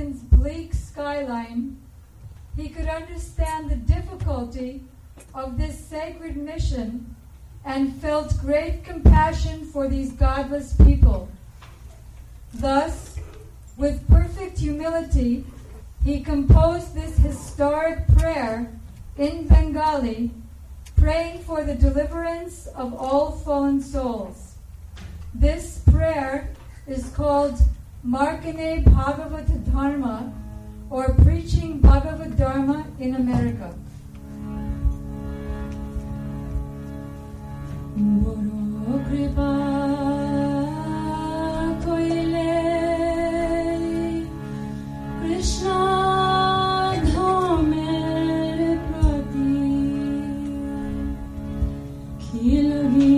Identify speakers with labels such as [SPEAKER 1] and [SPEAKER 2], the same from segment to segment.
[SPEAKER 1] Washington's bleak skyline, he could understand the difficulty of this sacred mission and felt great compassion for these godless people. Thus, with perfect humility, he composed this historic prayer in Bengali, praying for the deliverance of all fallen souls. This prayer is called Markane Bhagavata Dharma, or Preaching Bhagavad Dharma in America. Guru Kripa Koile Krishna Dhamer Prati Khilgi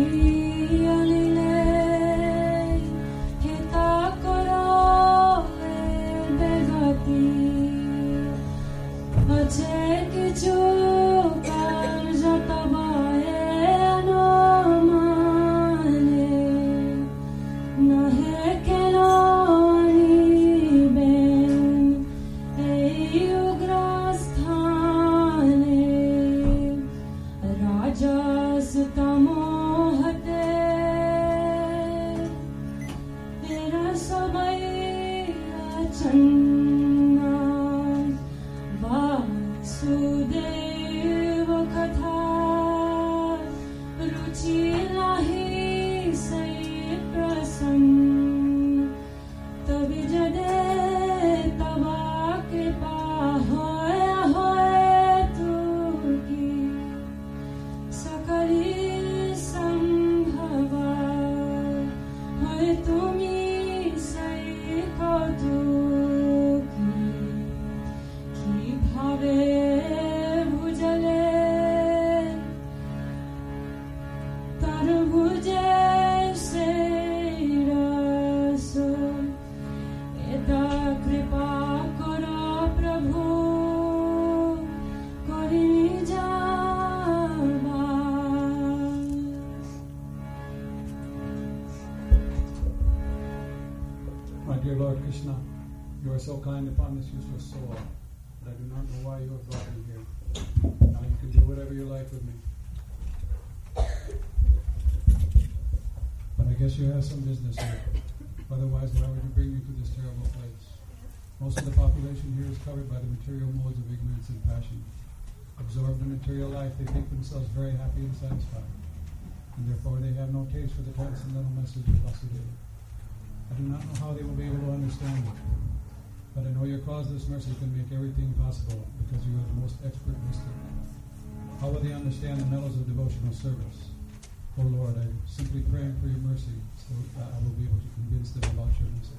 [SPEAKER 2] So kind upon this useless soul, but I do not know why you have brought me here. Now you can do whatever you like with me. But I guess you have some business here. Otherwise, why would you bring me to this terrible place? Most of the population here is covered by the material modes of ignorance and passion. Absorbed in material life, they think themselves very happy and satisfied, and therefore they have no taste for the transcendental message of Vasudeva. I do not know how they will be able to understand it. But I know your causeless mercy can make everything possible because you are the most expert mystic. How will they understand the metals of devotional service? Oh Lord, I'm simply praying for your mercy so that I will be able to convince them about your message.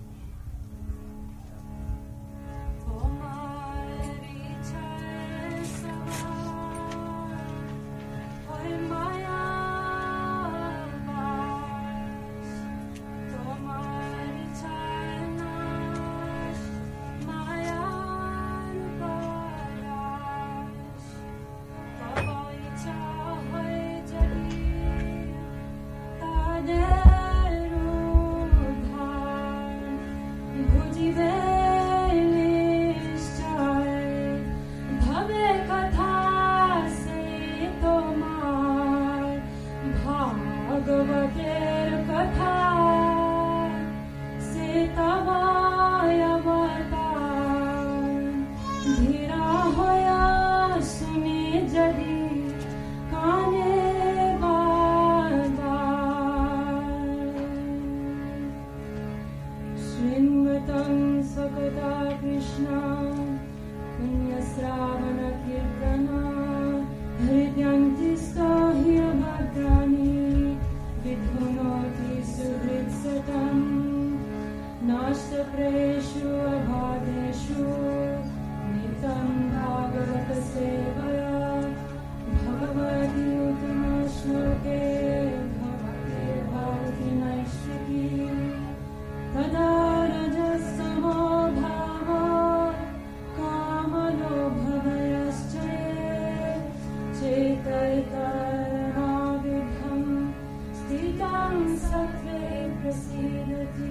[SPEAKER 1] Sakve prasidati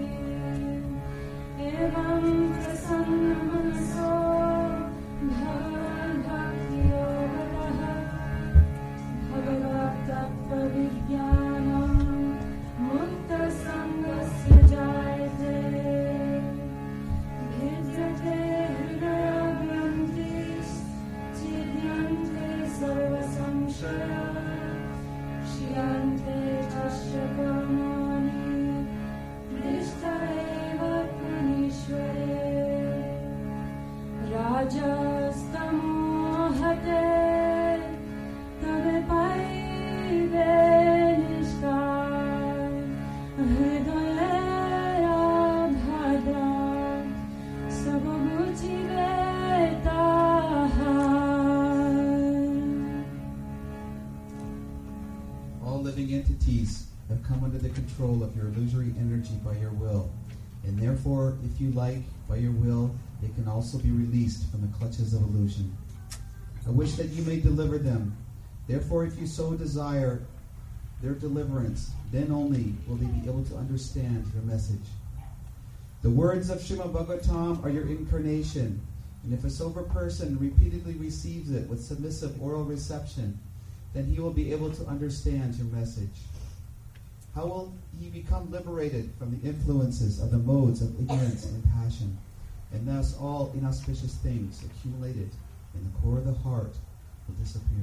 [SPEAKER 3] Therefore, if you like, by your will, they can also be released from the clutches of illusion. I wish that you may deliver them. Therefore, if you so desire their deliverance, then only will they be able to understand your message. The words of Srimad Bhagavatam are your incarnation, and if a sober person repeatedly receives it with submissive oral reception, then he will be able to understand your message. How will he become liberated from the influences of the modes of ignorance and passion, and thus all inauspicious things accumulated in the core of the heart will disappear.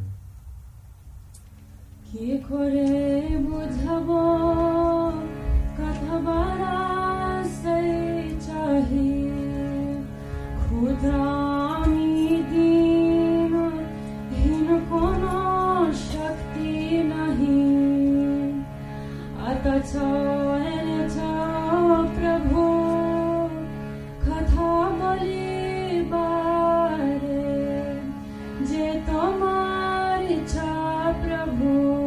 [SPEAKER 4] Ki kore budhabo kathabara sai chahi khudrami din hin kono shakti nahi atacho enecho prabhu katha bali bare je tomar ichha prabhu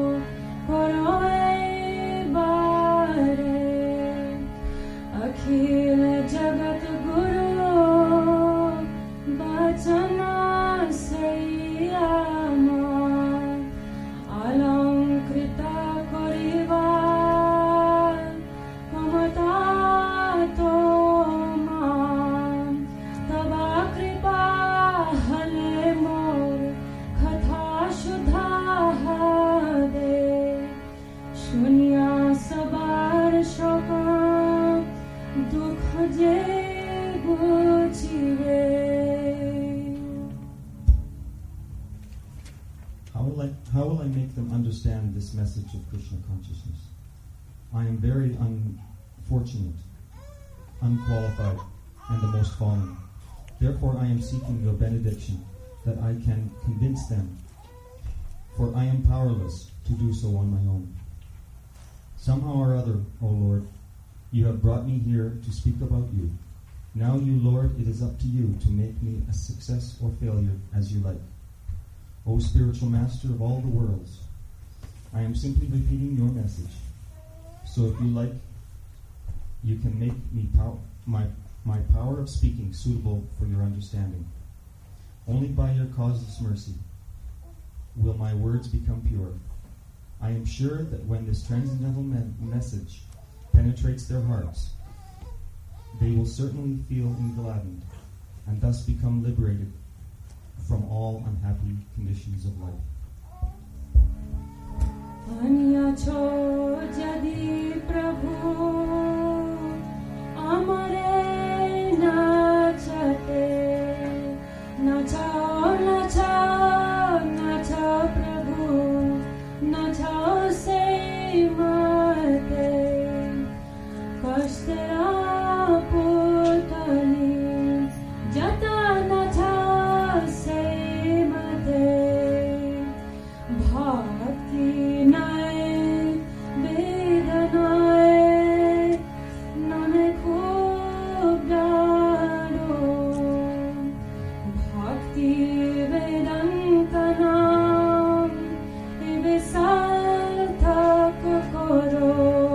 [SPEAKER 4] Akhil Jagat Guru Bachana Sayyama Alamkrita Koriva Kamata Toma Tava Kripa Hale Mor Katha Shuddha Hade Shunya Sabar Shoka
[SPEAKER 5] How will I make them understand this message of Krishna consciousness? I am very unfortunate, unqualified, and the most fallen. Therefore I am seeking your benediction that I can convince them, for I am powerless to do so on my own. Somehow or other, O Lord, you have brought me here to speak about you. Now you, Lord, it is up to you to make me a success or failure as you like. O spiritual master of all the worlds, I am simply repeating your message. So if you like, you can make me my power of speaking suitable for your understanding. Only by your causeless mercy will my words become pure. I am sure that when this transcendental message penetrates their hearts, they will certainly feel gladdened and thus become liberated from all unhappy conditions of life.
[SPEAKER 4] Anyacho jadi Prabhu amare nachate nachao nachao nachao Prabhu nachao se mate kashtera putali jata nachao se mate bhakti nae vedanae name khub dano bhakti vedantanam ebe sarthak karo.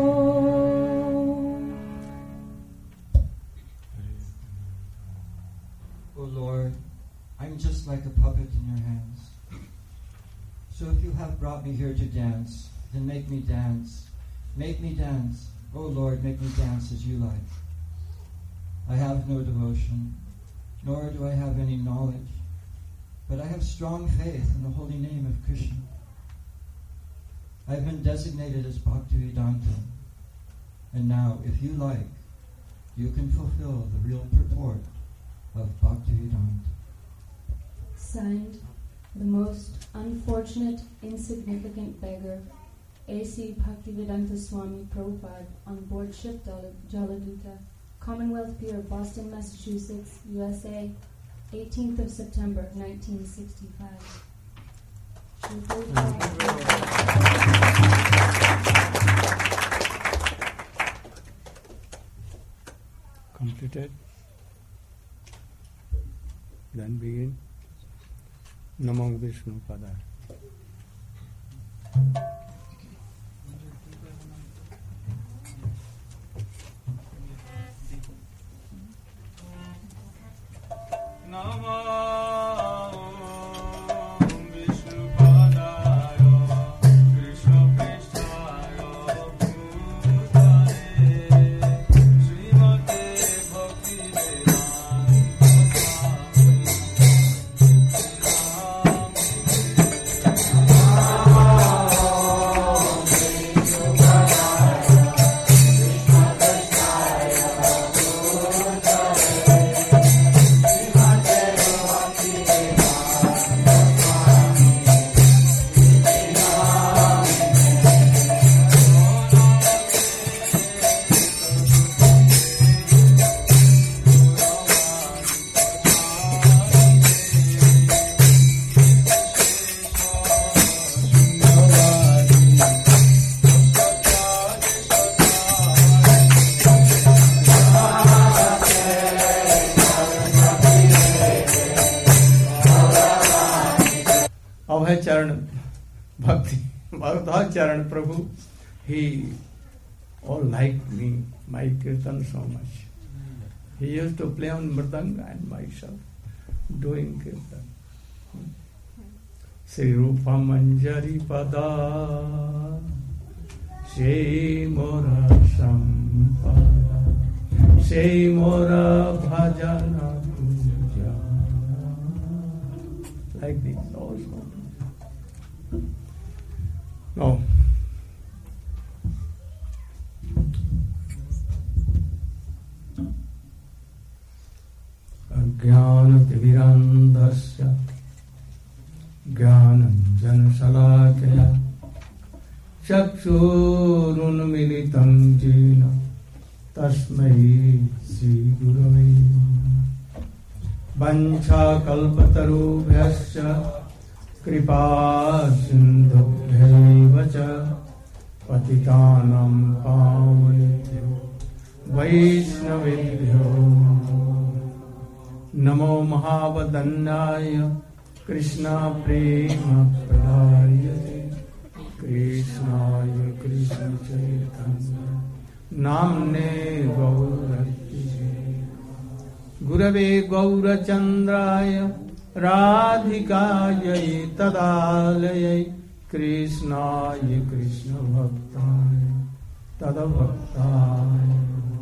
[SPEAKER 6] O Lord, I'm just like a puppet in your hands. So if you have brought me here to dance, then make me dance. Make me dance. O Lord, make me dance as you like. I have no devotion, nor do I have any knowledge, but I have strong faith in the holy name of Krishna. I've been designated as Bhaktivedanta, and now, if you like, you can fulfill the real purport of Bhaktivedanta.
[SPEAKER 4] Signed, the most unfortunate, insignificant beggar, A.C. Bhaktivedanta Swami Prabhupada, on board ship Jaladuta, Commonwealth Pier, Boston, Massachusetts, USA, 18th of September, 1965.
[SPEAKER 7] Completed. Then begin. Namo Vishnu Padaya. Charan Bhakti, Bhagavad Charan Prabhu, he all liked me, my kirtan so much. He used to play on mridanga and myself doing kirtan. Sri Rupa Manjari Pada Shri Mora Sampada Shri Mora Bhajana Puja. Like this also. No. Ajnana-timirandhasya Jnananjana-salakaya Chakshurunmilitam jena Tasmai Sri-Gurave Vancha-kalpatarubhyasya Kripa-sindhubhyaiva ca Patitanam pavanebhyo Vaishnavebhyo Namo Mahavadanyaya Krishna Prema Pradayate Krishnaya Krishna Chaitanya Namne Gauratiye Gurave Gaurachandraya Radhikaya Tadalaya Krishnaya Krishna Bhaktaya Tadabhaktaya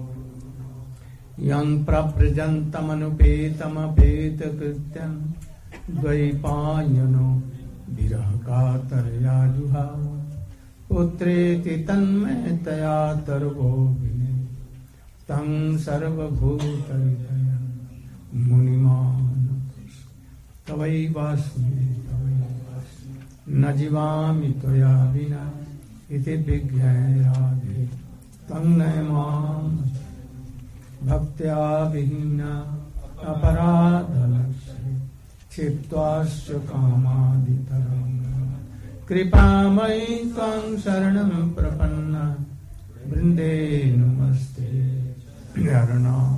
[SPEAKER 7] Yang praprajantamanupetamapeeta krityam Dvaipanyano virahakatarya juhava Putreti tanmetaya tarvo vine Tang sarvabhutaridaya munimana Tavai vasmi Najivami toya vina Iti vigyayadhi Tang naimam Bhaktya vihina aparadhalasya Chiptvasya kamadhitaranga Kripamai tvang saranam prapanna Vrinde namaste Yaranam.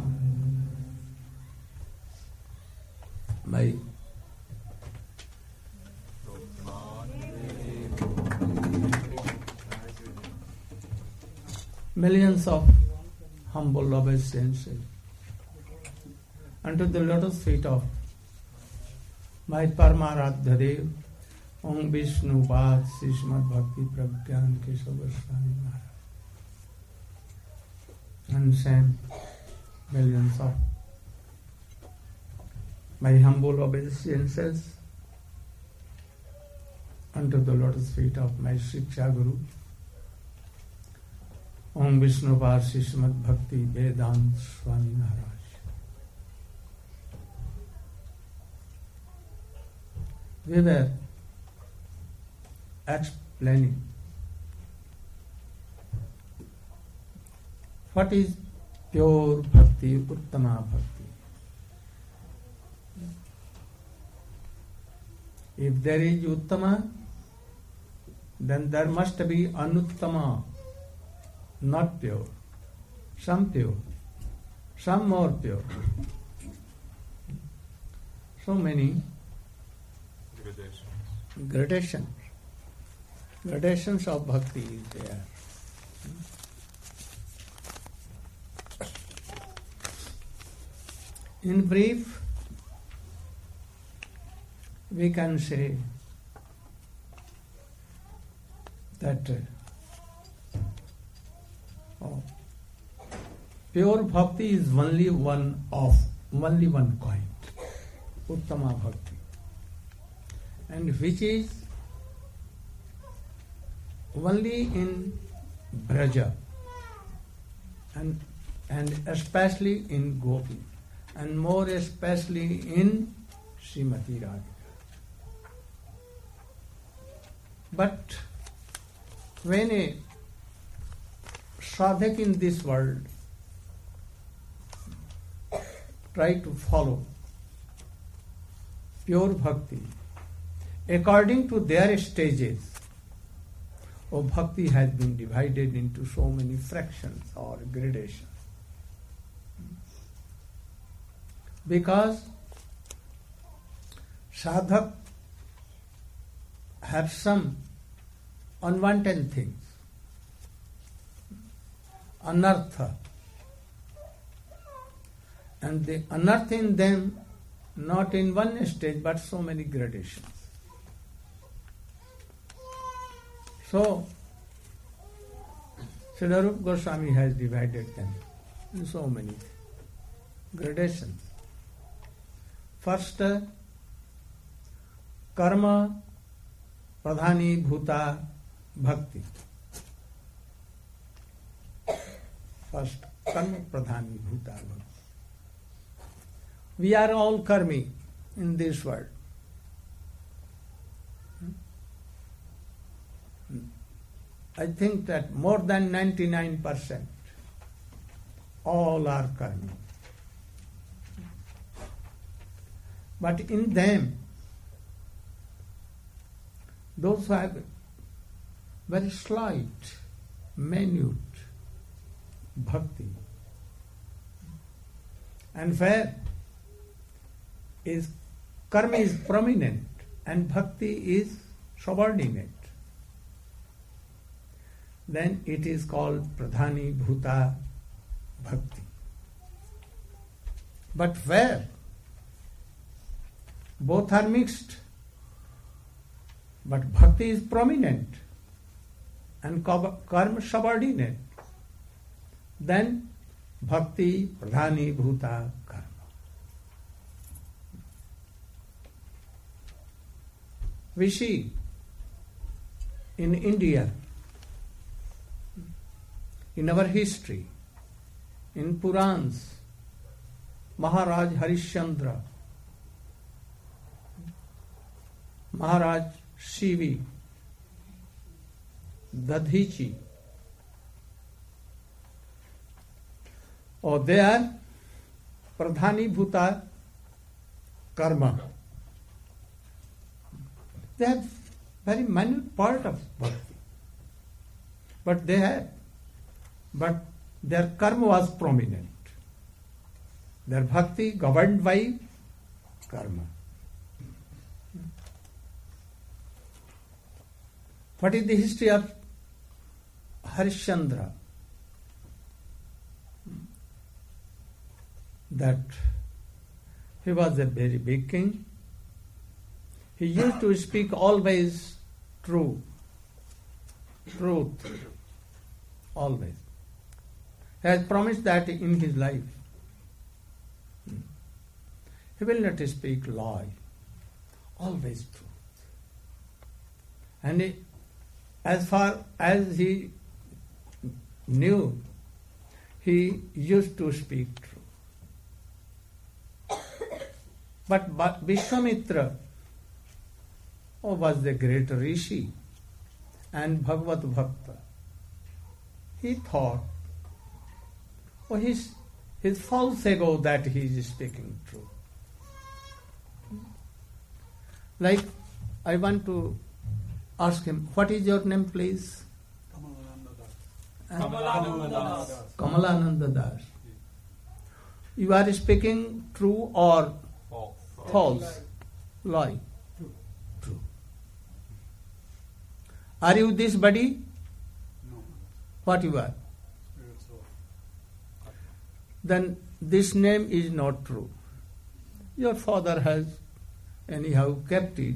[SPEAKER 7] My millions of humble obeisances unto the lotus feet of my Paramaradhya Dev, Om Vishnu Pad Srimad Bhakti Pragyan Keshav Goswami Maharaj. And same millions of my humble obeisances unto the lotus feet of my Shiksha Guru, Om Vishnu Pad Srimad Bhakti Vedant Swami Maharaj. We were explaining what is pure bhakti, uttama bhakti. If there is uttama, then there must be anuttama, not pure, some more pure. So many gradations of bhakti is there. In brief, we can say that pure bhakti is only one kind, Uttama Bhakti, and which is only in Braja and especially in Gopi, and more especially in Srimati Radhika. But when a sadhak in this world try to follow pure bhakti according to their stages, bhakti has been divided into so many fractions or gradations. Because sadhak have some unwanted things, anartha, and the anartha in them not in one stage but so many gradations. So Srila Rupa Goswami has divided them in so many gradations. First, karma pradhani bhuta bhakti. First, karma pradhani bhuta bhakti. We are all karmi in this world. I think that more than 99% all are karmi. But in them, those who have very slight, minute bhakti, and where is karma is prominent and bhakti is subordinate, then it is called pradhani bhuta bhakti. But where both are mixed, but bhakti is prominent and karma subordinate, then bhakti pradhani bhuta karma. We see in India, in our history, in Purans, Maharaj Harishchandra, Maharaj Shivi, Dadhichi, or they are pradhani bhuta karma. They have very minute part of bhakti, but their karma was prominent. Their bhakti governed by karma. What is the history of Harishchandra? That he was a very big king. He used to speak always truth, always. He has promised that in his life he will not speak lie, always truth. And as far as he knew, he used to speak true. But Vishwamitra was the great Rishi and Bhagavad Bhakta. He thought, his false ego that he is speaking true. Like, I want to ask him, what is your name, please? Kamalananda Das. You are speaking true or false? Lie. True. Are you this body?
[SPEAKER 2] No.
[SPEAKER 7] What you are? Then this name is not true. Your father has anyhow kept it,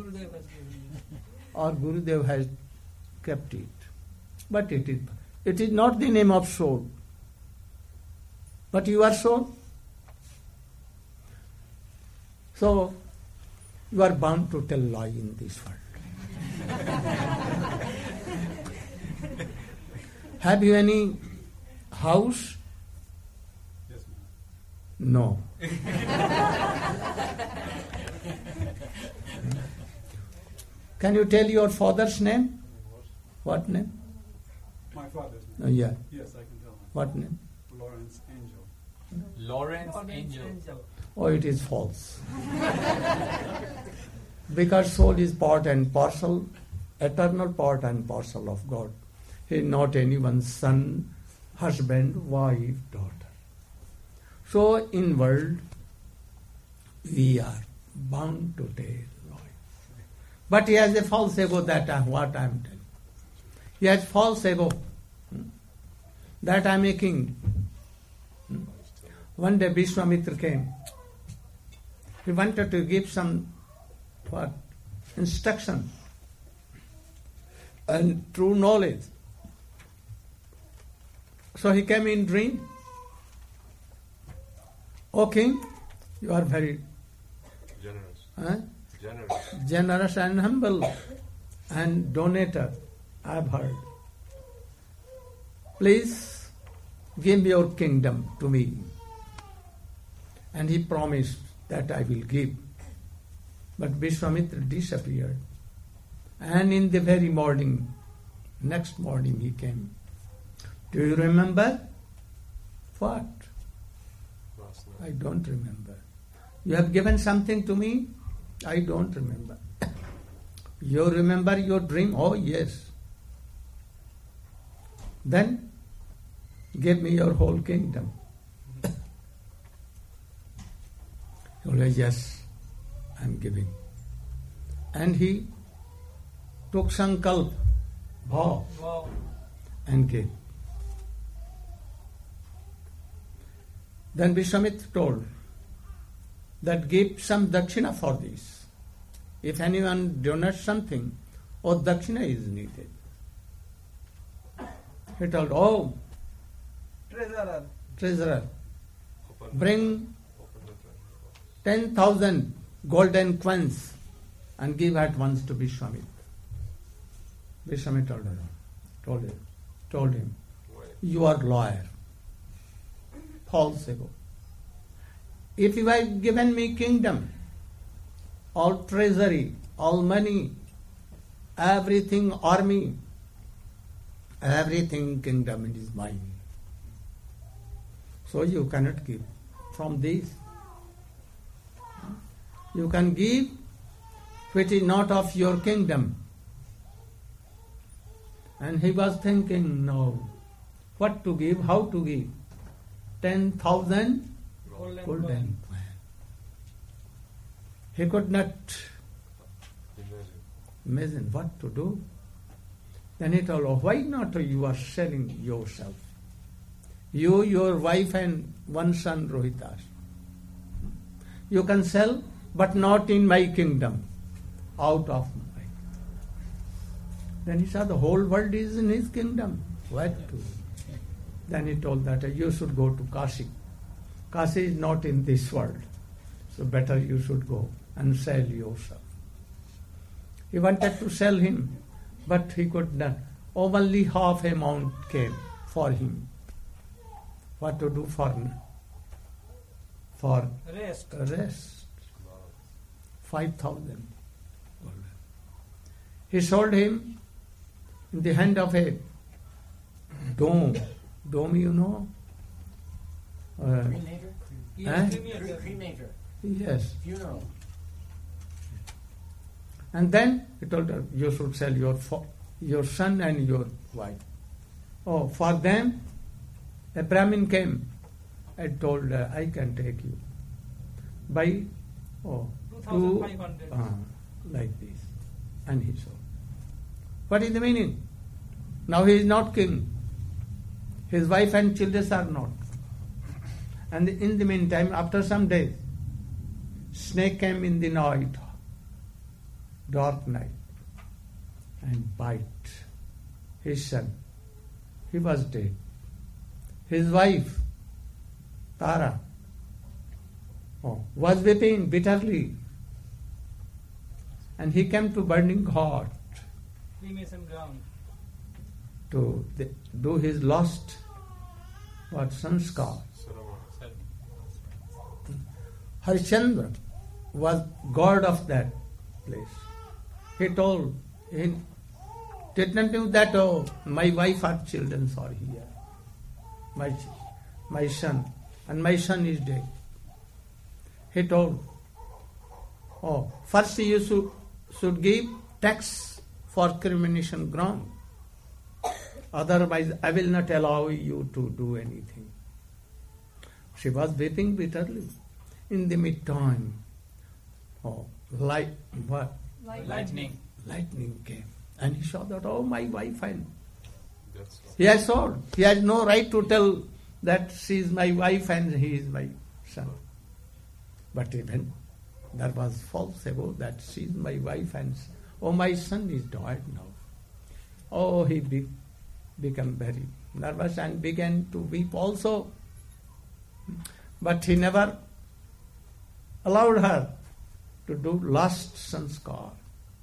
[SPEAKER 7] or Gurudev has kept it. But it is not the name of soul. But you are soul. So, you are bound to tell lie in this world. Have you any house?
[SPEAKER 2] Yes, ma'am.
[SPEAKER 7] No. Can you tell your father's name? What name?
[SPEAKER 2] My father's name.
[SPEAKER 7] Oh, yeah.
[SPEAKER 2] Yes, I can tell him.
[SPEAKER 7] What name?
[SPEAKER 2] Lawrence Angel.
[SPEAKER 8] Lawrence Angel.
[SPEAKER 7] Oh, it is false. Because soul is part and parcel, eternal part and parcel of God. He is not anyone's son, husband, wife, daughter. So in world, we are bound to tell lie. But he has a false ego, that what I am telling. He has false ego, that I am a king. One day Vishwamitra came. He wanted to give some instruction and true knowledge. So he came in dream. O king, you are very generous and humble and donator, I have heard. Please give your kingdom to me. And he promised that I will give. But Vishwamitra disappeared. And in the very morning, next morning he came. Do you remember? What? I don't remember. You have given something to me? I don't remember. You remember your dream? Oh, yes. Then give me your whole kingdom. You say, yes, I am giving. And he took sankalp, bhav, and gave. Then Vishwamitra told that give some dakshina for this. If anyone donates something, or dakshina is needed. He told, oh, treasurer, bring 10,000 golden coins and give at once to Vishwamitra. Vishwamitra told him, you are lawyer. False ego. If you have given me kingdom, all treasury, all money, everything army, everything kingdom is mine. So you cannot give from this. You can give which is not of your kingdom. And he was thinking, no, what to give, how to give. 10,000 golden coins. He could not imagine what to do. Then he told, oh, why not you are selling yourself? You, your wife and one son Rohitas. You can sell, but not in my kingdom, out of my. Then he saw the whole world is in his kingdom. What to do? Then he told that you should go to Kashi. Kashi is not in this world. So better you should go and sell yourself. He wanted to sell him, but he could not. Only half amount came for him. What to do for rest? 5,000. He sold him in the hand of a dome. Dome, you know?
[SPEAKER 8] Cremator.
[SPEAKER 7] Yes.
[SPEAKER 8] Funeral.
[SPEAKER 7] And then he told her, you should sell your son and your wife. Oh, for them, a Brahmin came and told her, I can take you. By 2,500. Like this. And he sold. What is the meaning? Now he is not king. His wife and children are not. And in the meantime, after some days, snake came in the night, dark night, and bite his son. He was dead. His wife, Tara, was weeping bitterly. And he came to burning heart to do his last sanskar. Harishchandra was god of that place. He told, he didn't know that, my wife and children are here. My son, and my son is dead. He told, first you should give tax for crimination ground. Otherwise, I will not allow you to do anything. She was weeping bitterly. In the meantime, lightning came. And he saw that, my wife, and he has sold. He has no right to tell that she is my wife and he is my son. But even there was false ego that she is my wife and my son is died now. He became very nervous and began to weep also. But he never allowed her to do last sanskar.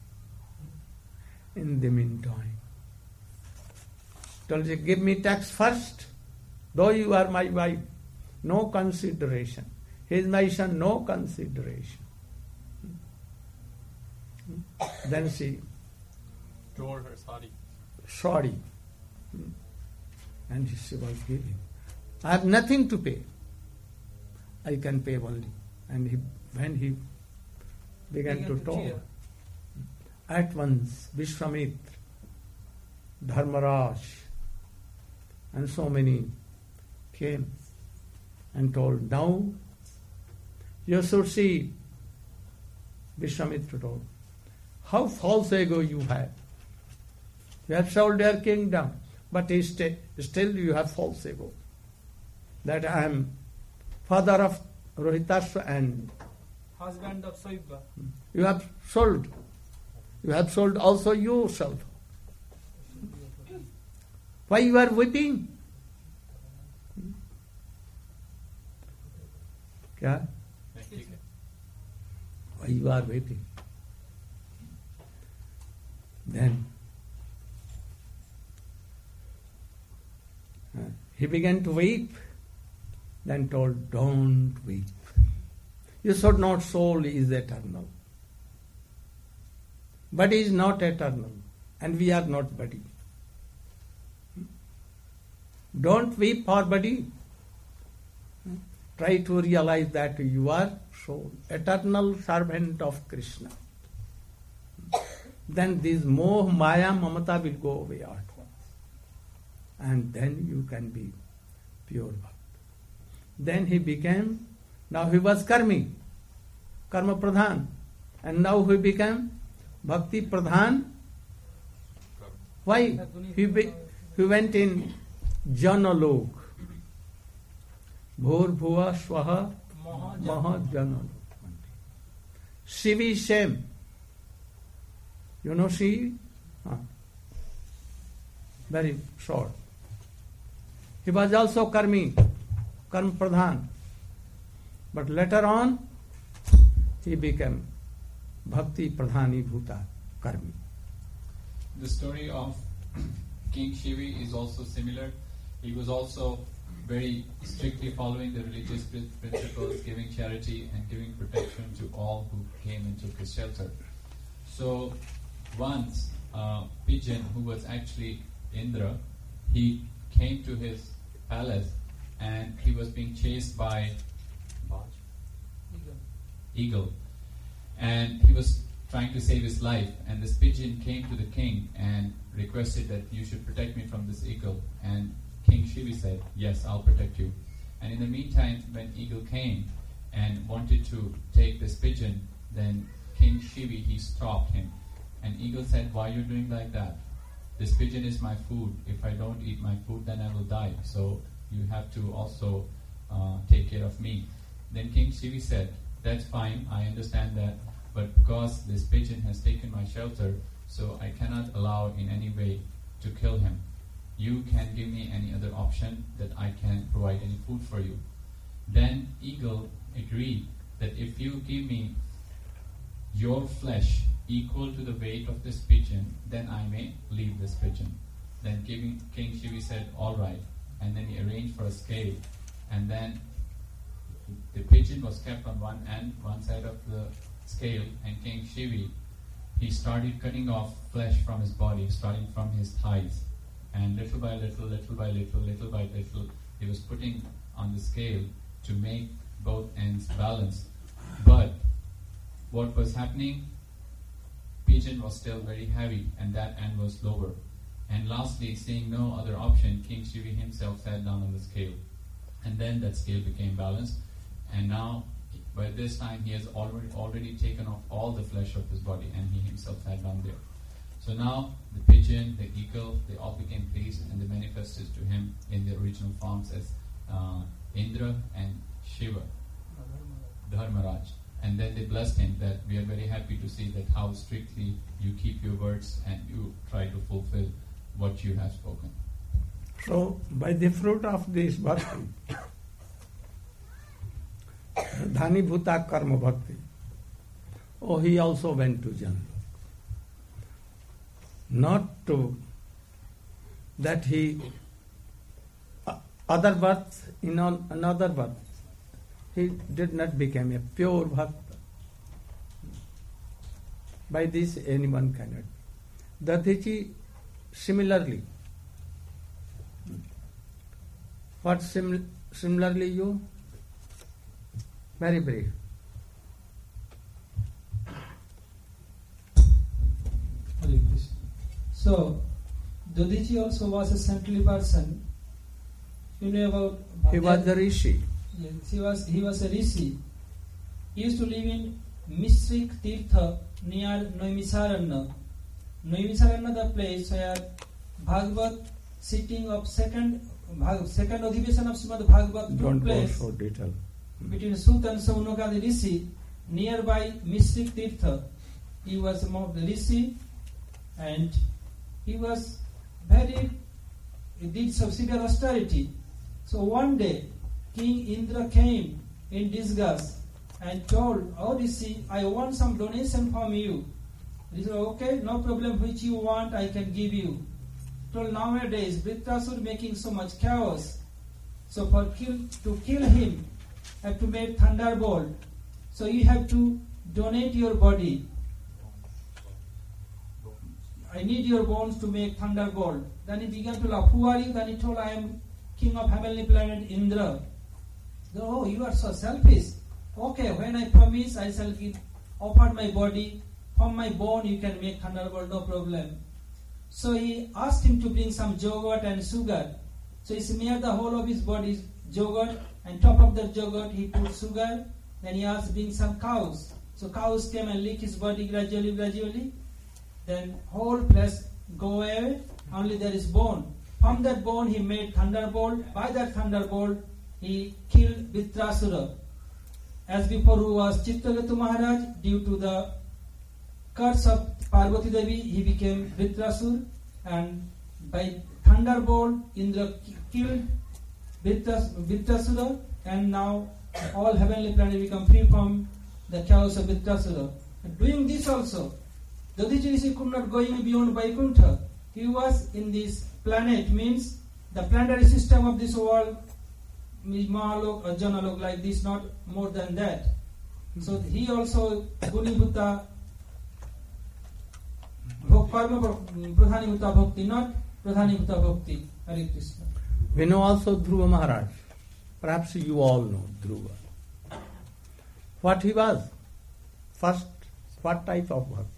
[SPEAKER 7] In the meantime, told you, give me tax first, though you are my wife, no consideration. He is my son, no consideration. Then she
[SPEAKER 8] tore her
[SPEAKER 7] sari. And she was giving. I have nothing to pay. I can pay only. And when he began to talk, at once Vishwamitra, Dharmaraj, and so many came and told, now you should see, Vishwamitra told, how false ego you have. You have sold your kingdom, but still you have false ego. That I am father of Rohitasva and
[SPEAKER 9] husband of Saibha.
[SPEAKER 7] You have sold. You have sold also yourself. Why you are weeping? Kya? Why you are weeping? Then he began to weep. Then told, don't weep. You should not, soul is eternal. Body is not eternal, and we are not body. Don't weep for body. Try to realize that you are soul, eternal servant of Krishna. Then this moh, maya, mamata will go away at once. And then you can be pure bhakt. Then he became, now he was karmi, karma pradhan. And now he became bhakti pradhan. Why? He went in Janalok. Bhur bhuva swaha maha janalok. Shivi Shem. You know Shivi? Very short. He was also karmi, karma pradhan. But later on, he became bhakti pradhani bhuta karmi.
[SPEAKER 8] The story of King Shivi is also similar. He was also very strictly following the religious principles, giving charity and giving protection to all who came and took his shelter. So once a pigeon who was actually Indra, he came to his palace and he was being chased by eagle. And he was trying to save his life, and this pigeon came to the king and requested that you should protect me from this eagle. And King Shivi said, yes, I'll protect you. And in the meantime, when eagle came and wanted to take this pigeon, then King Shivi, he stopped him. And eagle said, why are you doing like that? This pigeon is my food. If I don't eat my food, then I will die. So you have to also take care of me. Then King Shivi said, that's fine, I understand that, but because this pigeon has taken my shelter, so I cannot allow in any way to kill him. You can give me any other option that I can provide any food for you. Then eagle agreed that if you give me your flesh equal to the weight of this pigeon, then I may leave this pigeon. Then King Shivi said, all right. And then he arranged for a scale. And then the pigeon was kept on one side of the scale, and King Shivi, he started cutting off flesh from his body, starting from his thighs. And little by little, little by little, little by little, he was putting on the scale to make both ends balanced. But what was happening? Pigeon was still very heavy, and that end was lower. And lastly, seeing no other option, King Shivi himself sat down on the scale. And then that scale became balanced. And now, by this time, he has already taken off all the flesh of his body, and he himself sat down there. So now, the pigeon, the eagle, they all became pleased, and they manifested to him in their original forms as Indra and Shiva, Dharmaraj. And then they blessed him that we are very happy to see that how strictly you keep your words and you try to fulfill what you have spoken.
[SPEAKER 7] So, by the fruit of this bhakti, Dhani Bhuta Karma Bhakti, he also went to Janloka. Not to that he other birth in another birth, he did not become a pure bhakta. By this anyone cannot. Dadichi similarly. What similarly you? Very brief.
[SPEAKER 9] So, Dodiji also was a saintly person. You know about...
[SPEAKER 7] He was a rishi.
[SPEAKER 9] Yes, he was a rishi. He used to live in Mishrik Tirtha near Noimisarana. Noimisarana, the place where Bhagavad sitting of second Adhivesan of Srimad Bhagavad took place.
[SPEAKER 7] Don't go so detail.
[SPEAKER 9] Between Sut and Saunaka the rishi, nearby Mishrik Tirtha. He was among the rishi, and he did some severe austerity. So one day, King Indra came in disgust and told, "Oh rishi, I want some donation from you." He said, "Okay, no problem, which you want, I can give you." Told, nowadays, Vritrasura making so much chaos. So to kill him, have to make thunderbolt. So you have to donate your body. I need your bones to make thunderbolt. Then he began to laugh. Who are you? Then he told, I am king of heavenly planet Indra. Oh, you are so selfish. Okay, when I promise, I shall offer my body. From my bone you can make thunderbolt, no problem. So he asked him to bring some yogurt and sugar. So he smeared the whole of his body yogurt, and top of that yogurt he put sugar. Then he asked bring some cows. So cows came and licked his body gradually. Then whole flesh go away, only there is bone. From that bone he made thunderbolt. By that thunderbolt he killed Vritrasura. As before, who was Chitraketu Maharaj, due to the curse of Parvati Devi, he became Vritrasura, and by thunderbolt Indra killed Vritrasura, and now all heavenly planets become free from the chaos of Vritrasura. Doing this also, Dadiji Rishi could not go beyond Vaikuntha. He was in this planet, means the planetary system of this world, Mahalok or Janalok, like this, not more than that. So he also Gunibhuta Karma Pradhanibhuta Bhakti, not Pradhanibhuta Bhakti. Hare Krishna.
[SPEAKER 7] We know also Dhruva Maharaj. Perhaps you all know Dhruva. What he was? First, what type of bhakti?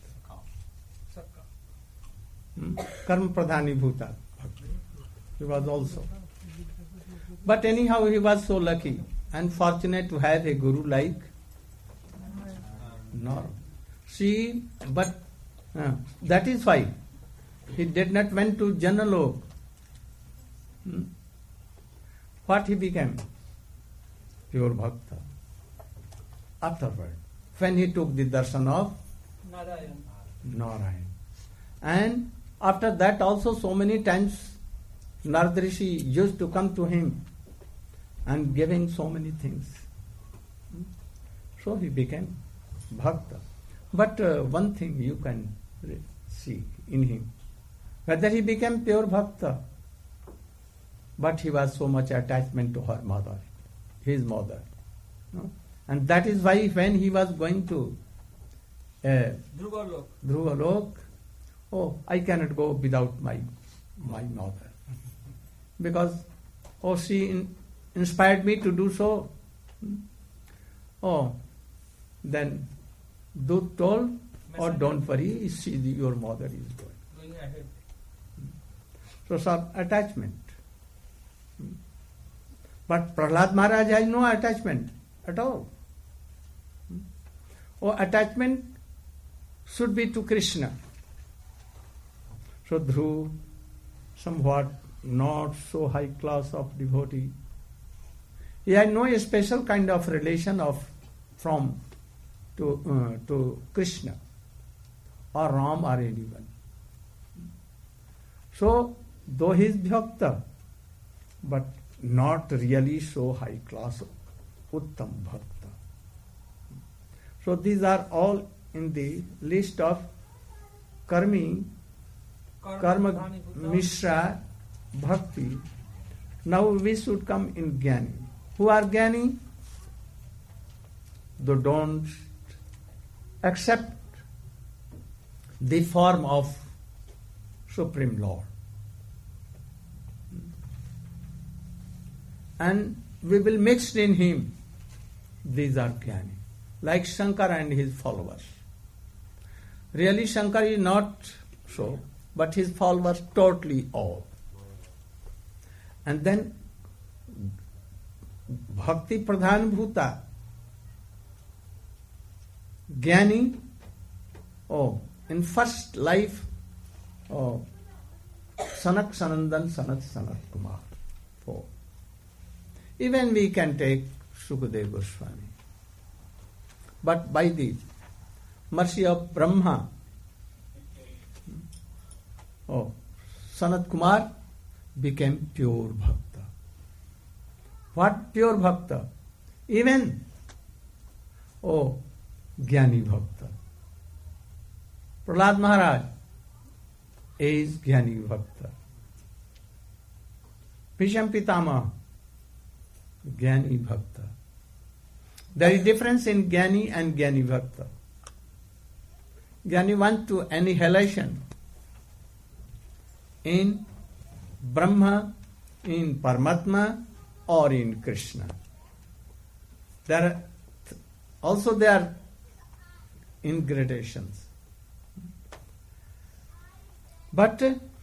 [SPEAKER 7] Karma Pradhanibhuta Bhakti. He was also. But anyhow, he was so lucky and fortunate to have a guru like Nora. But that is why he did not went to Janalok. What he became? Pure Bhakta. afterward, when he took the darshan of
[SPEAKER 9] Narayan.
[SPEAKER 7] Narayan. And after that also so many times Narad Rishi used to come to him and giving so many things. So he became Bhakta. But one thing you can see in him, whether he became pure Bhakta, but he was so much attachment to her mother, his mother. No? And that is why when he was going to Dhruvalok, oh, I cannot go without my mother. Because, oh, she inspired me to do so. Oh, then Dut told, oh, don't worry, your mother is going
[SPEAKER 9] ahead.
[SPEAKER 7] So some attachment. But Prahlad Maharaj has no attachment at all. Oh, attachment should be to Krishna. So Dhruv, somewhat not so high class of devotee, he had no special kind of relation to Krishna or Ram or anyone. So, though he is Bhakta, but not really so high class, Uttam Bhakta. So these are all in the list of Karmi, Karma Mishra, Bhakti. Now we should come in Jnani. Who are Jnani? They don't accept the form of Supreme Lord. And we will mix in him. These are Jnani. Like Shankara and his followers. Really Shankara is not so, but his followers totally all. And then Bhakti Pradhan Bhuta, Jnani, oh, in first life, oh, Sanak Sanandan Sanat Kumar. 4. Even we can take Sukadeva Goswami. But by the mercy of Brahma, oh, Sanat Kumar became pure Bhakta. What pure Bhakta? Even, oh, Jnani Bhakta. Prahlad Maharaj is Jnani Bhakta. Bhisham Pitama, Jnani Bhakta. There is difference in Jnani and Jnani Bhakta. Jnani wants to annihilation in Brahma, in Paramatma, or in Krishna. There are in gradations. But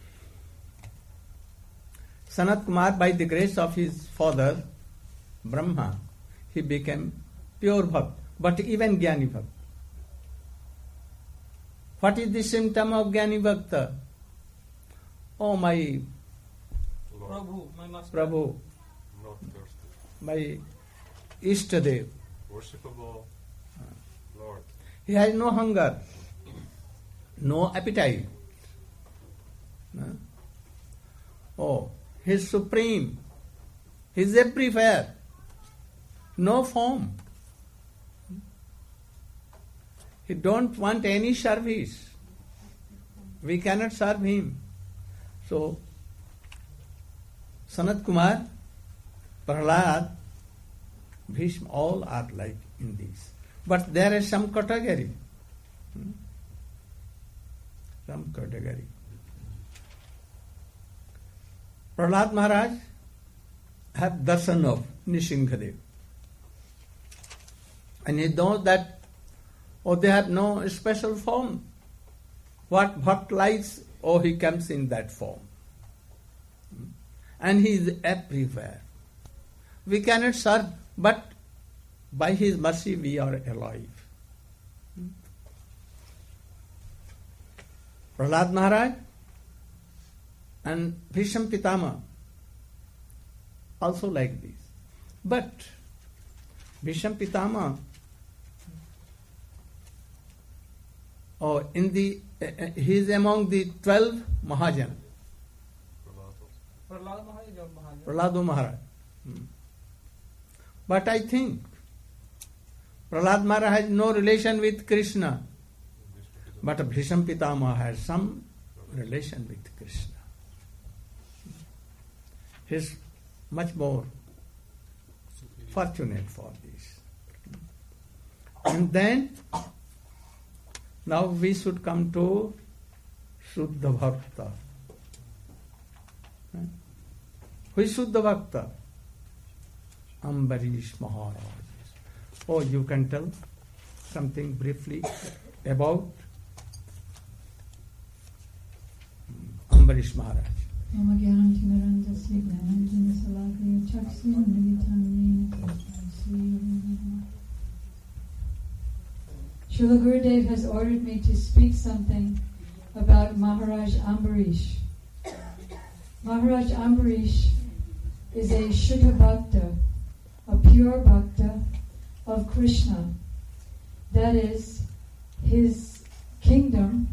[SPEAKER 7] Sanat Kumar, by the grace of his father, Brahma, he became pure Bhakt, but even Jnani Bhakt. What is the symptom of Jnani Bhakta? Oh, my
[SPEAKER 9] Prabhu, my master.
[SPEAKER 7] Prabhu,
[SPEAKER 10] Not thirsty.
[SPEAKER 7] my Ishtadev.
[SPEAKER 10] Worshipable Lord.
[SPEAKER 7] He has no hunger, no appetite. Oh, he is supreme. He is everywhere. No form. He don't want any service. We cannot serve him. So, Sanat Kumar, Prahlad, Bhishma, all are like in this. But there is some category. Some category. Prahlad Maharaj have darshan of Nishingadev. And he knows that, they have no special form. What Bhakt likes, he comes in that form. And he is everywhere. We cannot serve, but by his mercy we are alive. Prahlad Maharaj and Bhisham Pitama also like this. But Bhisham Pitama he is among the 12 Mahajan.
[SPEAKER 9] Prahlad Maharaj or Maharaj?
[SPEAKER 7] Prahlad Maharaj. But I think Prahlad Maharaj has no relation with Krishna. But Bhisham Pitamaha has some relation with Krishna. He is much more fortunate for this. And then, now we should come to Shuddha Bhakta. Who is Shuddha Bhakta? Ambarish Maharaj. Oh, you can tell something briefly about Ambarish Maharaj.
[SPEAKER 1] Srila Gurudev has ordered me to speak something about Maharaj Ambarish. Maharaj Ambarish is a Shuddha Bhakta, a pure Bhakta of Krishna. That is, his kingdom,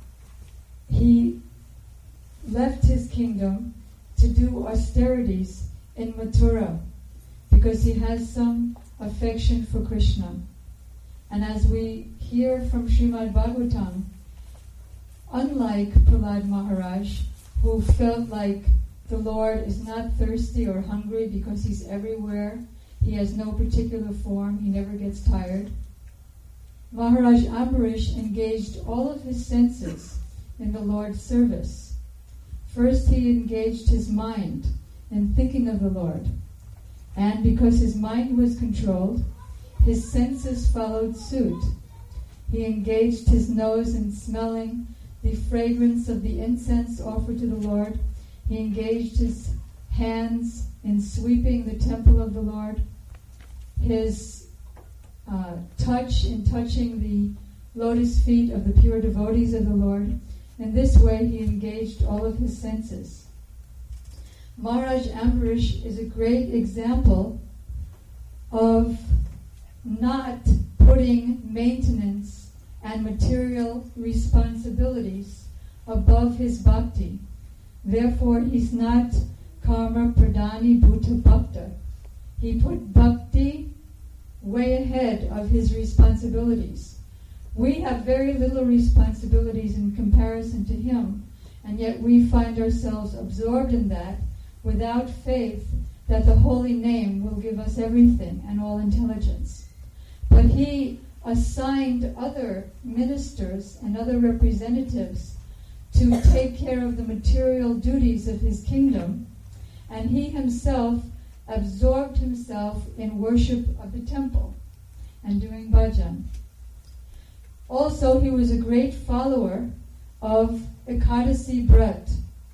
[SPEAKER 1] he left his kingdom to do austerities in Mathura because he has some affection for Krishna. And as we hear from Srimad Bhagavatam, unlike Prahlad Maharaj, who felt like the Lord is not thirsty or hungry because he's everywhere, he has no particular form, he never gets tired, Maharaj Ambarish engaged all of his senses in the Lord's service. First he engaged his mind in thinking of the Lord, and because his mind was controlled, his senses followed suit. He engaged his nose in smelling the fragrance of the incense offered to the Lord. He engaged his hands in sweeping the temple of the Lord. His touch in touching the lotus feet of the pure devotees of the Lord. In this way he engaged all of his senses. Maharaj Ambarish is a great example of not putting maintenance and material responsibilities above his bhakti. Therefore, he's not karma pradhani bhuta bhakta. He put bhakti way ahead of his responsibilities. We have very little responsibilities in comparison to him, and yet we find ourselves absorbed in that without faith that the holy name will give us everything and all intelligence. But he assigned other ministers and other representatives to take care of the material duties of his kingdom, and he himself absorbed himself in worship of the temple and doing bhajan. Also, he was a great follower of Ekadasi Brat.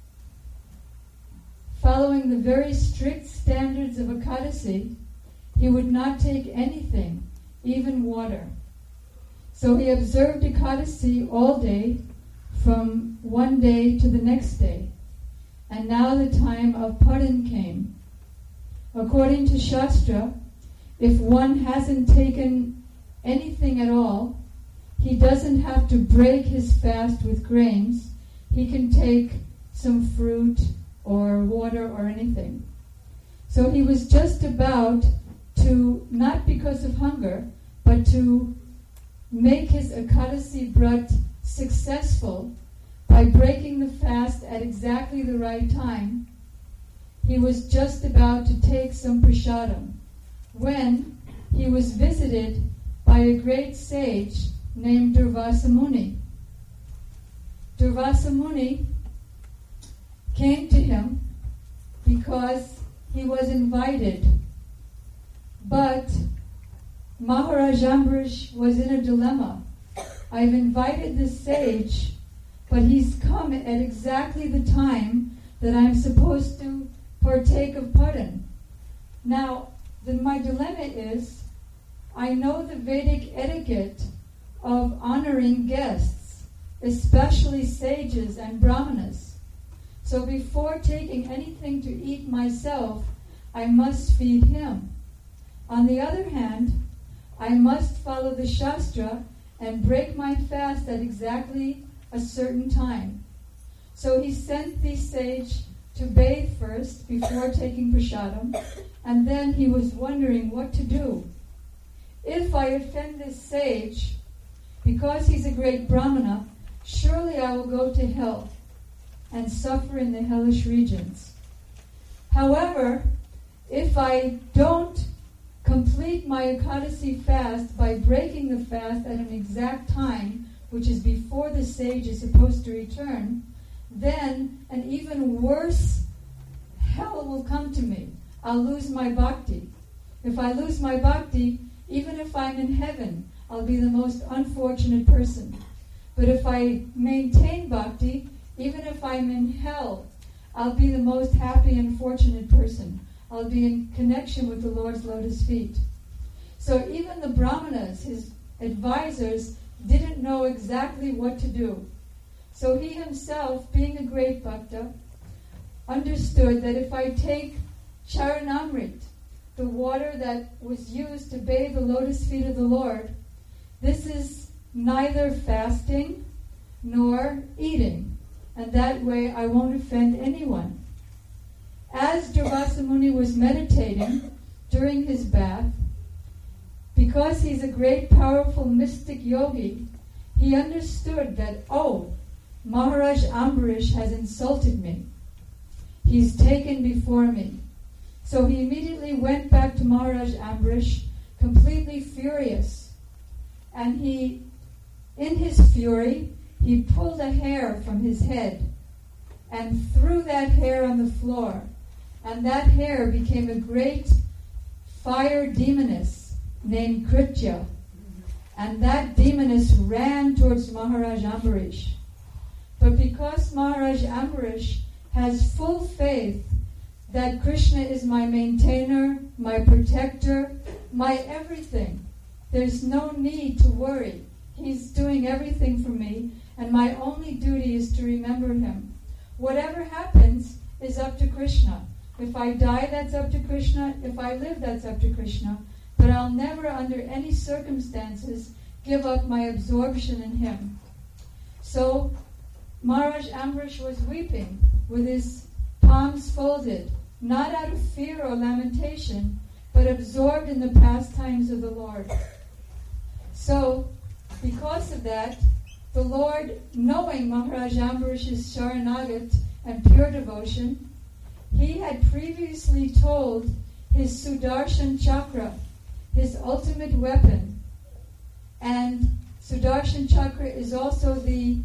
[SPEAKER 1] Following the very strict standards of Ekadasi, he would not take anything, even water. So he observed Ekadasi all day, from one day to the next day. And now the time of Padan came. According to Shastra, if one hasn't taken anything at all, he doesn't have to break his fast with grains. He can take some fruit or water or anything. So he was just about to, not because of hunger, but to make his Ekadasi Brat successful by breaking the fast at exactly the right time. He was just about to take some prasadam when he was visited by a great sage named Durvasa Muni. Durvasa Muni came to him because he was invited. But Maharaj Ambarish was in a dilemma. I've invited this sage, but he's come at exactly the time that I'm supposed to partake of Padan. Now, my dilemma is, I know the Vedic etiquette of honoring guests, especially sages and brahmanas. So before taking anything to eat myself, I must feed him. On the other hand, I must follow the Shastra and break my fast at exactly a certain time. So he sent the sage to bathe first before taking prasadam, and then he was wondering what to do. If I offend this sage, because he's a great Brahmana, surely I will go to hell and suffer in the hellish regions. However, if I don't complete my Ekadasi fast by breaking the fast at an exact time, which is before the sage is supposed to return, then an even worse hell will come to me. I'll lose my bhakti. If I lose my bhakti, even if I'm in heaven, I'll be the most unfortunate person. But if I maintain bhakti, even if I'm in hell, I'll be the most happy and fortunate person. I'll be in connection with the Lord's lotus feet. So even the Brahmanas, his advisors, didn't know exactly what to do. So he himself, being a great bhakta, understood that if I take charanamrit, the water that was used to bathe the lotus feet of the Lord, this is neither fasting nor eating, and that way I won't offend anyone. As Durvasa Muni was meditating during his bath, because he's a great powerful mystic yogi, he understood that, Maharaj Ambarish has insulted me. He's taken before me. So he immediately went back to Maharaj Ambarish, completely furious. And in his fury, he pulled a hair from his head and threw that hair on the floor. And that hair became a great fire demoness named Kritya. And that demoness ran towards Maharaj Ambarish. But because Maharaj Ambarish has full faith that Krishna is my maintainer, my protector, my everything, there's no need to worry. He's doing everything for me, and my only duty is to remember him. Whatever happens is up to Krishna. If I die, that's up to Krishna. If I live, that's up to Krishna. But I'll never, under any circumstances, give up my absorption in him. So Maharaj Ambarish was weeping with his palms folded, not out of fear or lamentation, but absorbed in the pastimes of the Lord. So, because of that, the Lord, knowing Maharaj Ambarish's Sharanagat and pure devotion, he had previously told his Sudarshan Chakra, his ultimate weapon, and Sudarshan Chakra is also the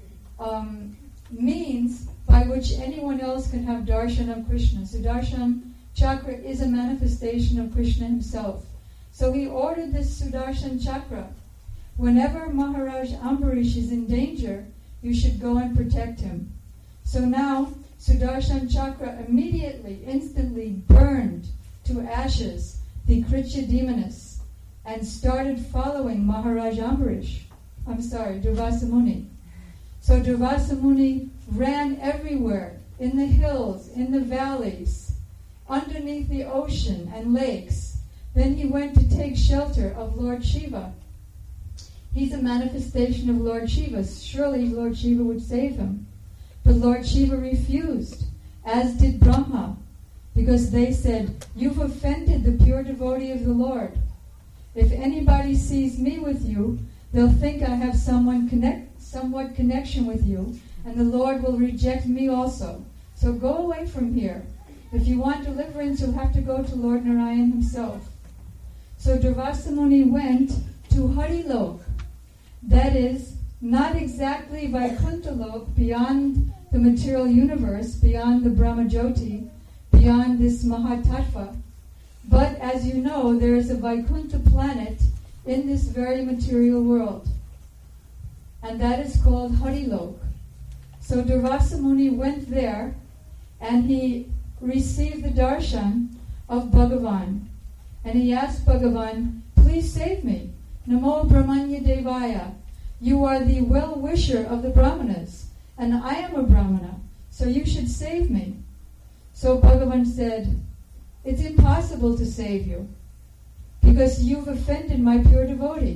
[SPEAKER 1] means by which anyone else can have darshan of Krishna. Sudarshan Chakra is a manifestation of Krishna himself. So he ordered this Sudarshan Chakra. Whenever Maharaj Ambarish is in danger, you should go and protect him. So now, Sudarshan Chakra immediately, instantly burned to ashes the Kritya demoness and started following Maharaj Ambarish. Durvasa Muni. So Durvasa Muni ran everywhere, in the hills, in the valleys, underneath the ocean and lakes. Then he went to take shelter of Lord Shiva. He's a manifestation of Lord Shiva. Surely Lord Shiva would save him. But Lord Shiva refused, as did Brahma, because they said, "You've offended the pure devotee of the Lord. If anybody sees me with you, they'll think I have somewhat connection with you, and the Lord will reject me also. So go away from here. If you want deliverance, you'll have to go to Lord Narayan himself." So Durvasa Muni went to Harilok. That is, not exactly Vaikuntha Lok, beyond the material universe, beyond the Brahmajyoti, beyond this Mahatattva. But as you know, there is a Vaikuntha planet in this very material world. And that is called Harilok. So Durvasa Muni went there and he received the darshan of Bhagavan. And he asked Bhagavan, "Please save me. Namo Brahmanya Devaya. You are the well-wisher of the Brahmanas, and I am a Brahmana, so you should save me." So Bhagavan said, "It's impossible to save you, because you've offended my pure devotee.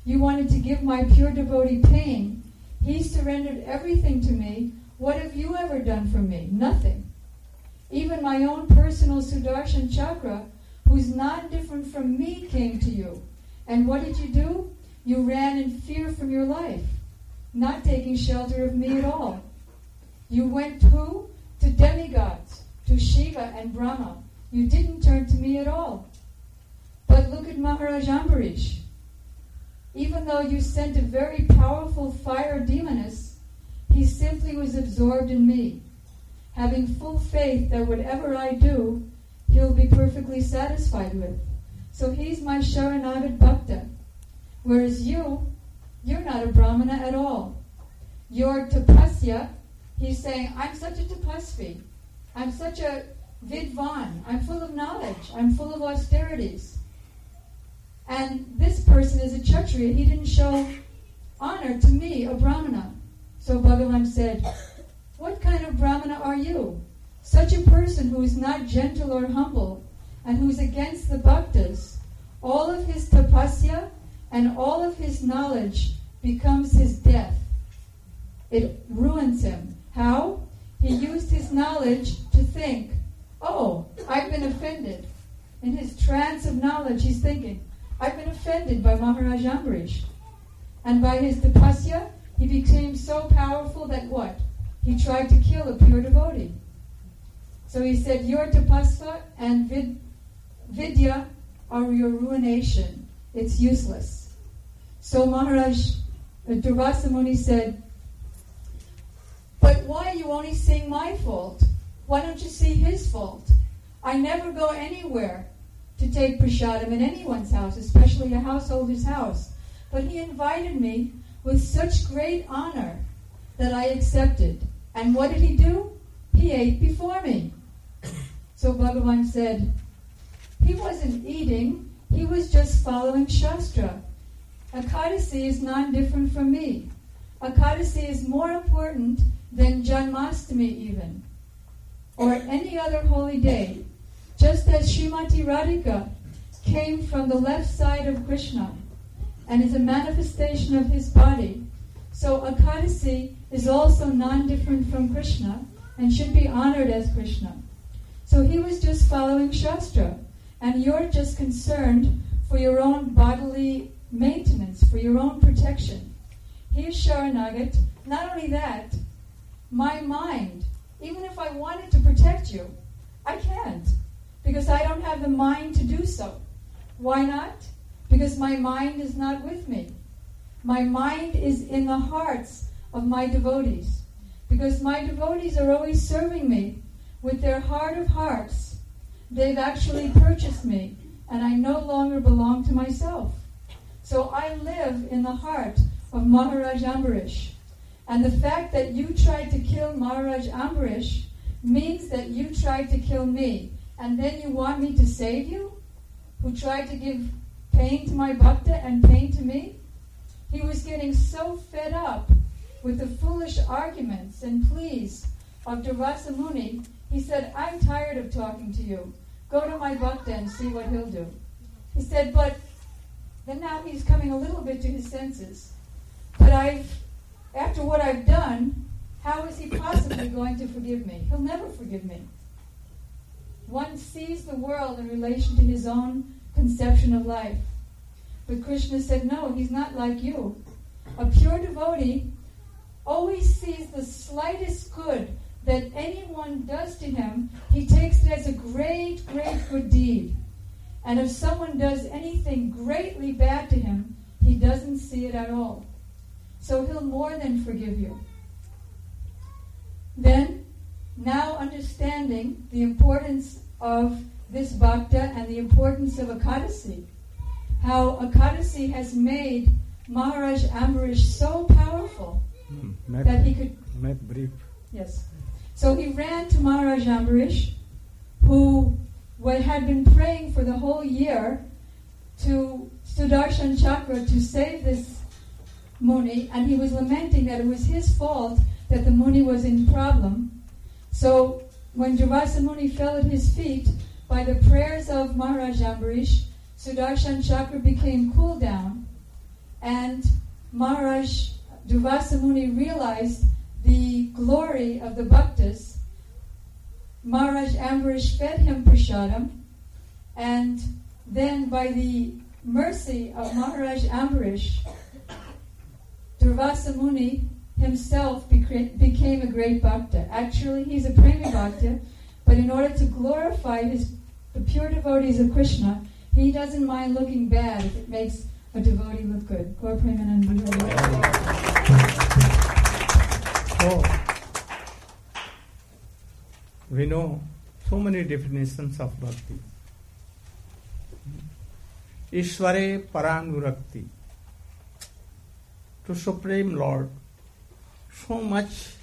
[SPEAKER 1] You wanted to give my pure devotee pain. He surrendered everything to me. What have you ever done for me? Nothing. Even my own personal Sudarshan Chakra, who's not different from me, came to you. And what did you do? You ran in fear from your life, not taking shelter of me at all. You went to demigods, to Shiva and Brahma. You didn't turn to me at all. But look at Maharaj Ambarish. Even though you sent a very powerful fire demoness, he simply was absorbed in me, having full faith that whatever I do, he'll be perfectly satisfied with. So he's my Sharanagata Bhakta. Whereas you're not a Brahmana at all. Your tapasya, he's saying, I'm such a tapasvi. I'm such a vidvan. I'm full of knowledge. I'm full of austerities. And this person is a Kshatriya. He didn't show honor to me, a Brahmana. So Bhagavan said, what kind of Brahmana are you? Such a person who is not gentle or humble and who's against the bhaktas. All of his tapasya and all of his knowledge becomes his death. It ruins him. How? He used his knowledge to think, oh, I've been offended. In his trance of knowledge, he's thinking, I've been offended by Maharaj Ambarish. And by his tapasya, he became so powerful that what? He tried to kill a pure devotee. So he said, your tapasya and vidya are your ruination. It's useless. So Maharaj Durvasa Muni said, but why are you only seeing my fault? Why don't you see his fault? I never go anywhere to take prasadam in anyone's house, especially a householder's house. But he invited me with such great honor that I accepted. And what did he do? He ate before me. So Bhagavan said, he wasn't eating, he was just following Shastra. Ekadasi is non-different from me. Ekadasi is more important than Janmastami even, or any other holy day. Just as Srimati Radhika came from the left side of Krishna and is a manifestation of his body, so Ekadasi is also non-different from Krishna and should be honored as Krishna. So he was just following Shastra, and you're just concerned for your own bodily maintenance, for your own protection. He is Sharanagat. Not only that, my mind, even if I wanted to protect you, I can't, because I don't have the mind to do so. Why not? Because my mind is not with me. My mind is in the hearts of my devotees, because my devotees are always serving me with their heart of hearts. They've actually purchased me, and I no longer belong to myself. So I live in the heart of Maharaj Ambarish. And the fact that you tried to kill Maharaj Ambarish means that you tried to kill me. And then you want me to save you? Who tried to give pain to my bhakta and pain to me? He was getting so fed up with the foolish arguments and pleas of Durvasa Muni. He said, I'm tired of talking to you. Go to my bhakta and see what he'll do. He said, but then now he's coming a little bit to his senses. But after what I've done, how is he possibly going to forgive me? He'll never forgive me. One sees the world in relation to his own conception of life. But Krishna said, no, he's not like you. A pure devotee always sees the slightest good that anyone does to him. He takes it as a great, great good deed. And if someone does anything greatly bad to him, he doesn't see it at all. So he'll more than forgive you. Then, now understanding the importance of this bhakta and the importance of Ekadasi, how Ekadasi has made Maharaj Ambarish so powerful that he could...
[SPEAKER 7] brief.
[SPEAKER 1] Yes. So he ran to Maharaj Ambarish, who had been praying for the whole year to Sudarshan Chakra to save this Muni, and he was lamenting that it was his fault that the Muni was in problem. So when Durvasa Muni fell at his feet, by the prayers of Maharaj Ambarish, Sudarshan Chakra became cooled down, and Maharaj Durvasa Muni realized the glory of the bhaktas, Maharaj Ambarish fed him prasadam, and then by the mercy of Maharaj Ambarish, Durvasa Muni himself became a great bhakta. Actually, he's a premi bhakta, but in order to glorify the pure devotees of Krishna, he doesn't mind looking bad if it makes a devotee look good. Gaur Premanand.
[SPEAKER 7] So, we know so many definitions of bhakti. Ishvare Parangurakti, to Supreme Lord, so much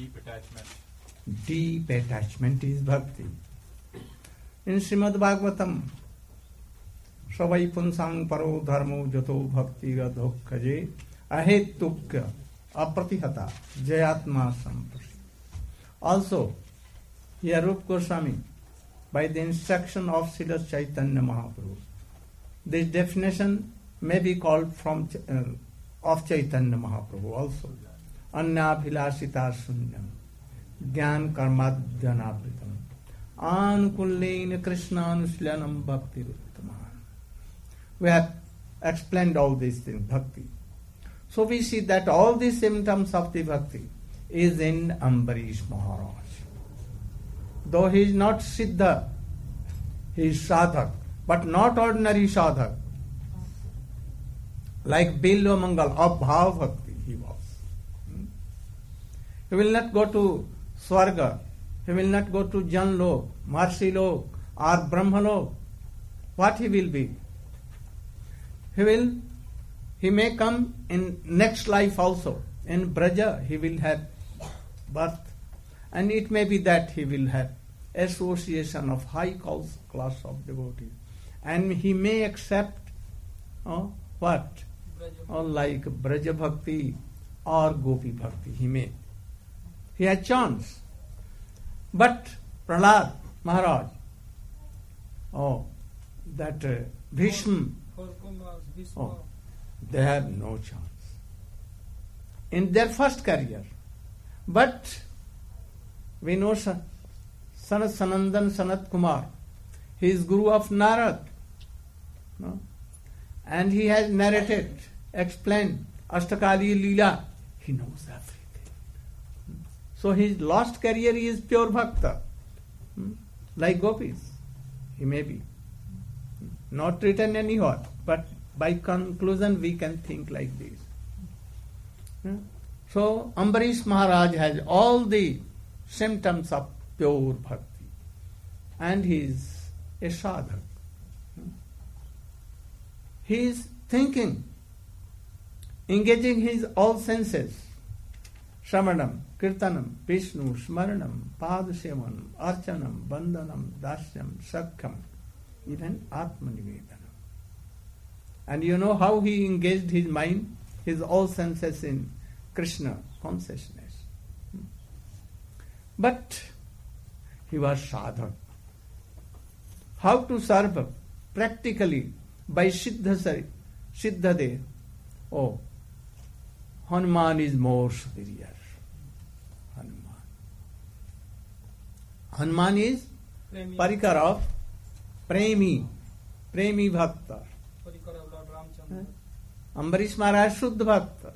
[SPEAKER 7] deep attachment is bhakti. In Srimad Bhagavatam, Savai Punsang Paro Dharmo Jato Bhakti Radhokkaje Ahetukya Apratihata Jayatma Samprasi. Also, here Rupa Goswami, by the instruction of Srila Chaitanya Mahaprabhu, this definition may be called from of Chaitanya Mahaprabhu also. Anya Bhilasita Sunyam Gyan Karmadhyanabritam Anukullena Krishna Anuslanam Bhakti Ruttaman. We have explained all these things, bhakti. So we see that all these symptoms of the bhakti is in Ambarish Maharaj. Though he is not Siddha, he is Sadhak, but not ordinary Sadhak. Like Bilva Mangal, of Bhav Bhakti he was. He will not go to Swarga, he will not go to Janlok, Marsilok, or Brahmalok. What he will be? He may come in next life also. In Braja he will have birth. And it may be that he will have association of high class of devotees. And he may accept what? Like Braja Bhakti or Gopi Bhakti. He may. He has chance. But Prahlad Maharaj, Bhishma, they have no chance in their first career. But we know Sanat Sanandan Sanat Kumar, he is Guru of Narad. No? And he has narrated, explained Ashtakali Leela. He knows everything. So his last career is pure bhakta. Like gopis. He may be. Not written anywhere, but by conclusion we can think like this. So Ambarish Maharaj has all the symptoms of pure bhakti. And he is a sadhak. He is thinking, engaging his all senses. Shravanam, Kirtanam, Vishnu, Smaranam, Padasevanam, Archanam, Bandhanam, Dasyam, Sakham, even Atmanivedanam. And you know how he engaged his mind, his all senses in Krishna consciousness. But he was sadhak. How to serve practically by Siddhade. Hanuman is more superior. Hanuman is parikar of Premi Bhakta. Ambarish Maharaj Shuddha Bhakta.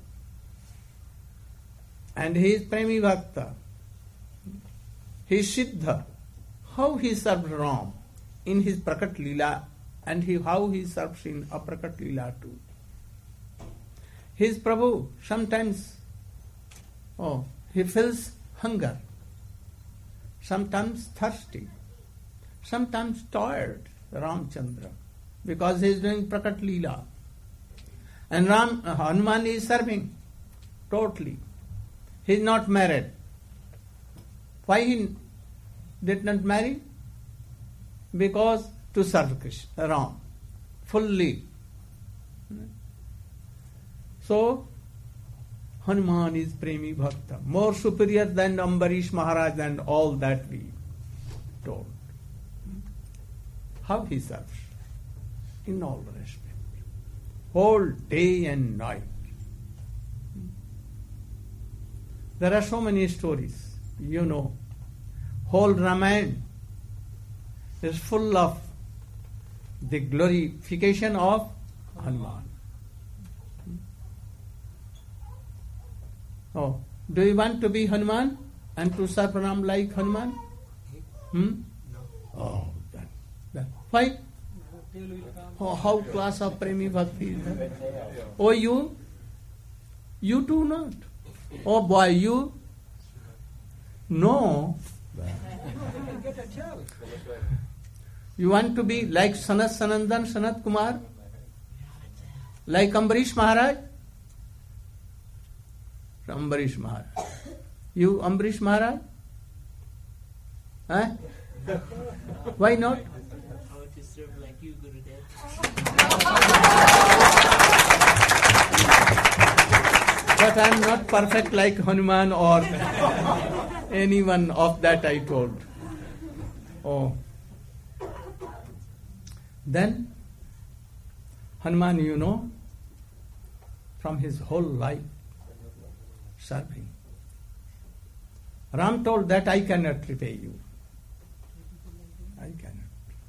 [SPEAKER 7] And he is Premi Bhakta. He is Siddha. How he served Ram in his Prakat Leela and how he serves in Aprakat Leela too. His Prabhu sometimes he feels hunger, sometimes thirsty, sometimes tired, Ramchandra, because he is doing Prakat Leela. And Hanuman is serving totally. He is not married. Why he did not marry? Because to serve Krishna, Ram, fully. So, Hanuman is Premi Bhakta, more superior than Ambarish Maharaj and all that we told. How he serves? In all respect. Whole day and night. There are so many stories, you know. Whole Ramayana is full of the glorification of Hanuman. Oh, do you want to be Hanuman and to serve Ram like Hanuman? Oh, that. Why? Oh, how class of Premi Bhakti is that? Oh, you do not. Oh boy, you? No. You want to be like Sanat Sanandan, Sanat Kumar? Like Ambarish Maharaj? Ambarish Maharaj. You Ambarish Maharaj? Huh? Why not?
[SPEAKER 11] I want to serve like you, Gurudev.
[SPEAKER 7] But I am not perfect like Hanuman or anyone of that I told. Oh. Then Hanuman, you know, from his whole life serving. Ram told that I cannot repay you. I cannot.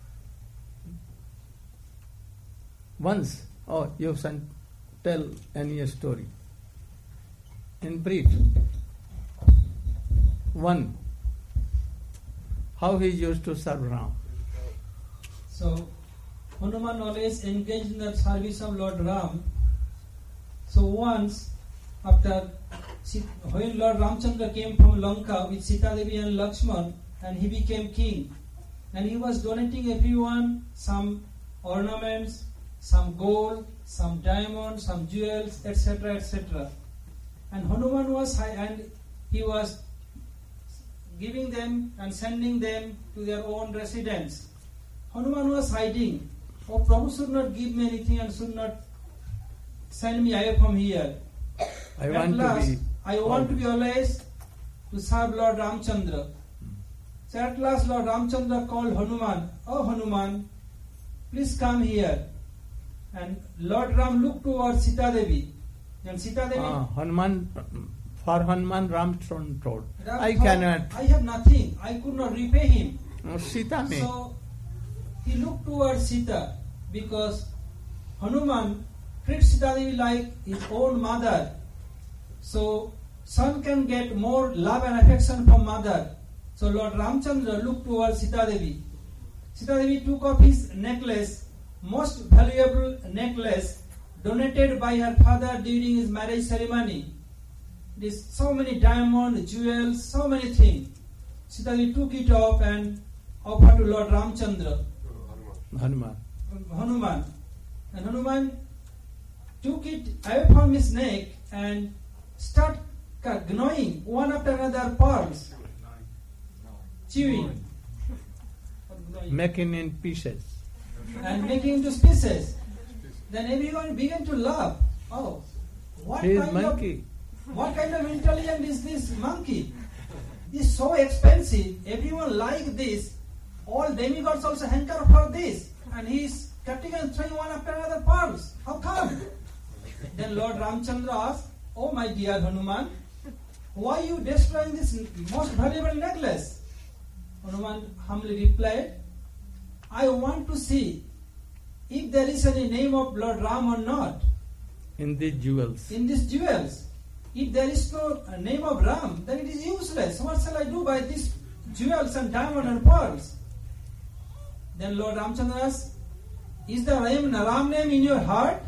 [SPEAKER 7] Once, you can tell any story. In brief, one, how he used to serve Ram.
[SPEAKER 9] So, Hanuman always engaged in the service of Lord Ram. So once, when Lord Ramchandra came from Lanka with Sita Devi and Lakshman, and he became king, and he was donating everyone some ornaments, some gold, some diamonds, some jewels, etc., etc. And Hanuman was he was giving them and sending them to their own residence. Hanuman was hiding. Oh, Prabhu should not give me anything and should not send me away from here.
[SPEAKER 7] I want to be
[SPEAKER 9] always to serve Lord Ramchandra. So at last Lord Ramchandra called Hanuman. Oh Hanuman, please come here. And Lord Ram looked towards Sita Devi. And Sita Devi...
[SPEAKER 7] For Hanuman, Ram told, I cannot.
[SPEAKER 9] I have nothing. I could not repay him.
[SPEAKER 7] Sita me.
[SPEAKER 9] So he looked towards Sita because Hanuman treats Sita Devi like his own mother. So son can get more love and affection from mother. So Lord Ramchandra looked towards Sita Devi. Sita Devi took off his necklace, most valuable necklace, donated by her father during his marriage ceremony. There's so many diamonds, jewels, so many things. Sita Devi took it off and offered to Lord Ramchandra.
[SPEAKER 7] Hanuman.
[SPEAKER 9] And Hanuman took it away from his neck and started gnawing one after another pearls. Chewing.
[SPEAKER 7] Making in pieces.
[SPEAKER 9] And making into pieces. Then everyone began to laugh. Oh, what kind of intelligence is this monkey? This is so expensive. Everyone like this. All demigods also hanker for this. And he is cutting and throwing one after another pearls. How come? Then Lord Ramchandra asked, oh my dear Hanuman, why are you destroying this most valuable necklace? Hanuman humbly replied, I want to see if there is any name of Lord Ram or not.
[SPEAKER 7] In these jewels.
[SPEAKER 9] If there is no name of Ram, then it is useless. What shall I do by these jewels and diamond and pearls? Then Lord Ramchandra asked, is the Ram name in your heart?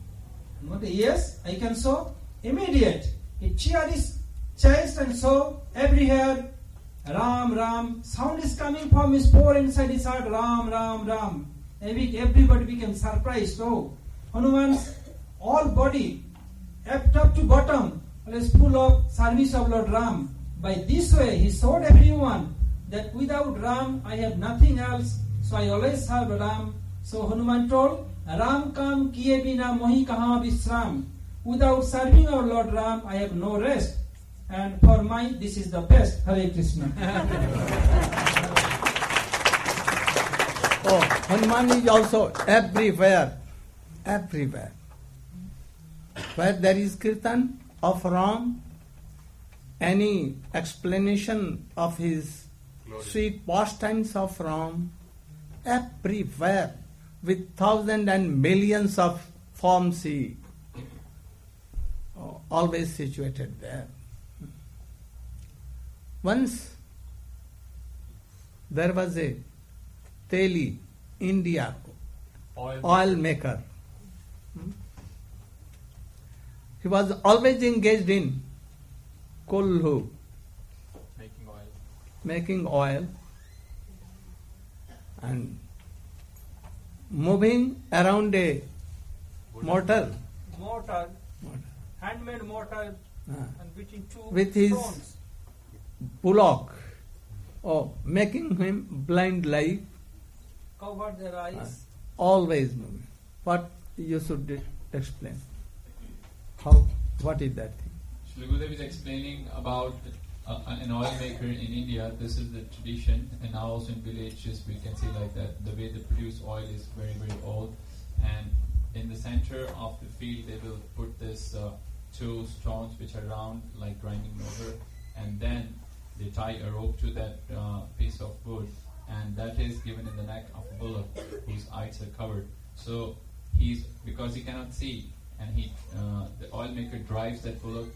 [SPEAKER 9] Yes, I can show. Immediate. He cheered his chest and saw everywhere Ram, Ram. Sound is coming from his pore inside his heart. Ram, Ram, Ram. Everybody became surprised. Oh, Hanuman's all body, top to bottom, is full of service of Lord Ram. By this way, he showed everyone that without Ram, I have nothing else. So I always serve Ram. So Hanuman told, Ram kam kiye bina mohi kaha visram. Without serving our Lord Ram, I have no rest. And for mine, this is the best. Hare Krishna.
[SPEAKER 7] Oh, Hanuman is also everywhere. Where there is kirtan of Ram, any explanation of his
[SPEAKER 10] Glory.
[SPEAKER 7] sweet pastimes of Ram? Everywhere, with thousands and millions of forms, he always situated there. Once there was a Teli, India, oil maker. He was always engaged in kulhu, making oil, and moving around a mortar.
[SPEAKER 9] Mortar, handmade mortar, and between two
[SPEAKER 7] with his
[SPEAKER 9] stones.
[SPEAKER 7] bullock, making him blind like,
[SPEAKER 9] Covered their eyes.
[SPEAKER 7] always moving. What you should explain? How? What is that thing?
[SPEAKER 8] Shri Gurudev is explaining about an oil maker in India. This is the tradition, and now also in villages we can see like that. The way they produce oil is very, very old, and in the center of the field they will put this two stones which are round like grinding mortar, and then they tie a rope to that piece of wood, and that is given in the neck of a bullock whose eyes are covered. So because he cannot see, and the oil maker drives that bullock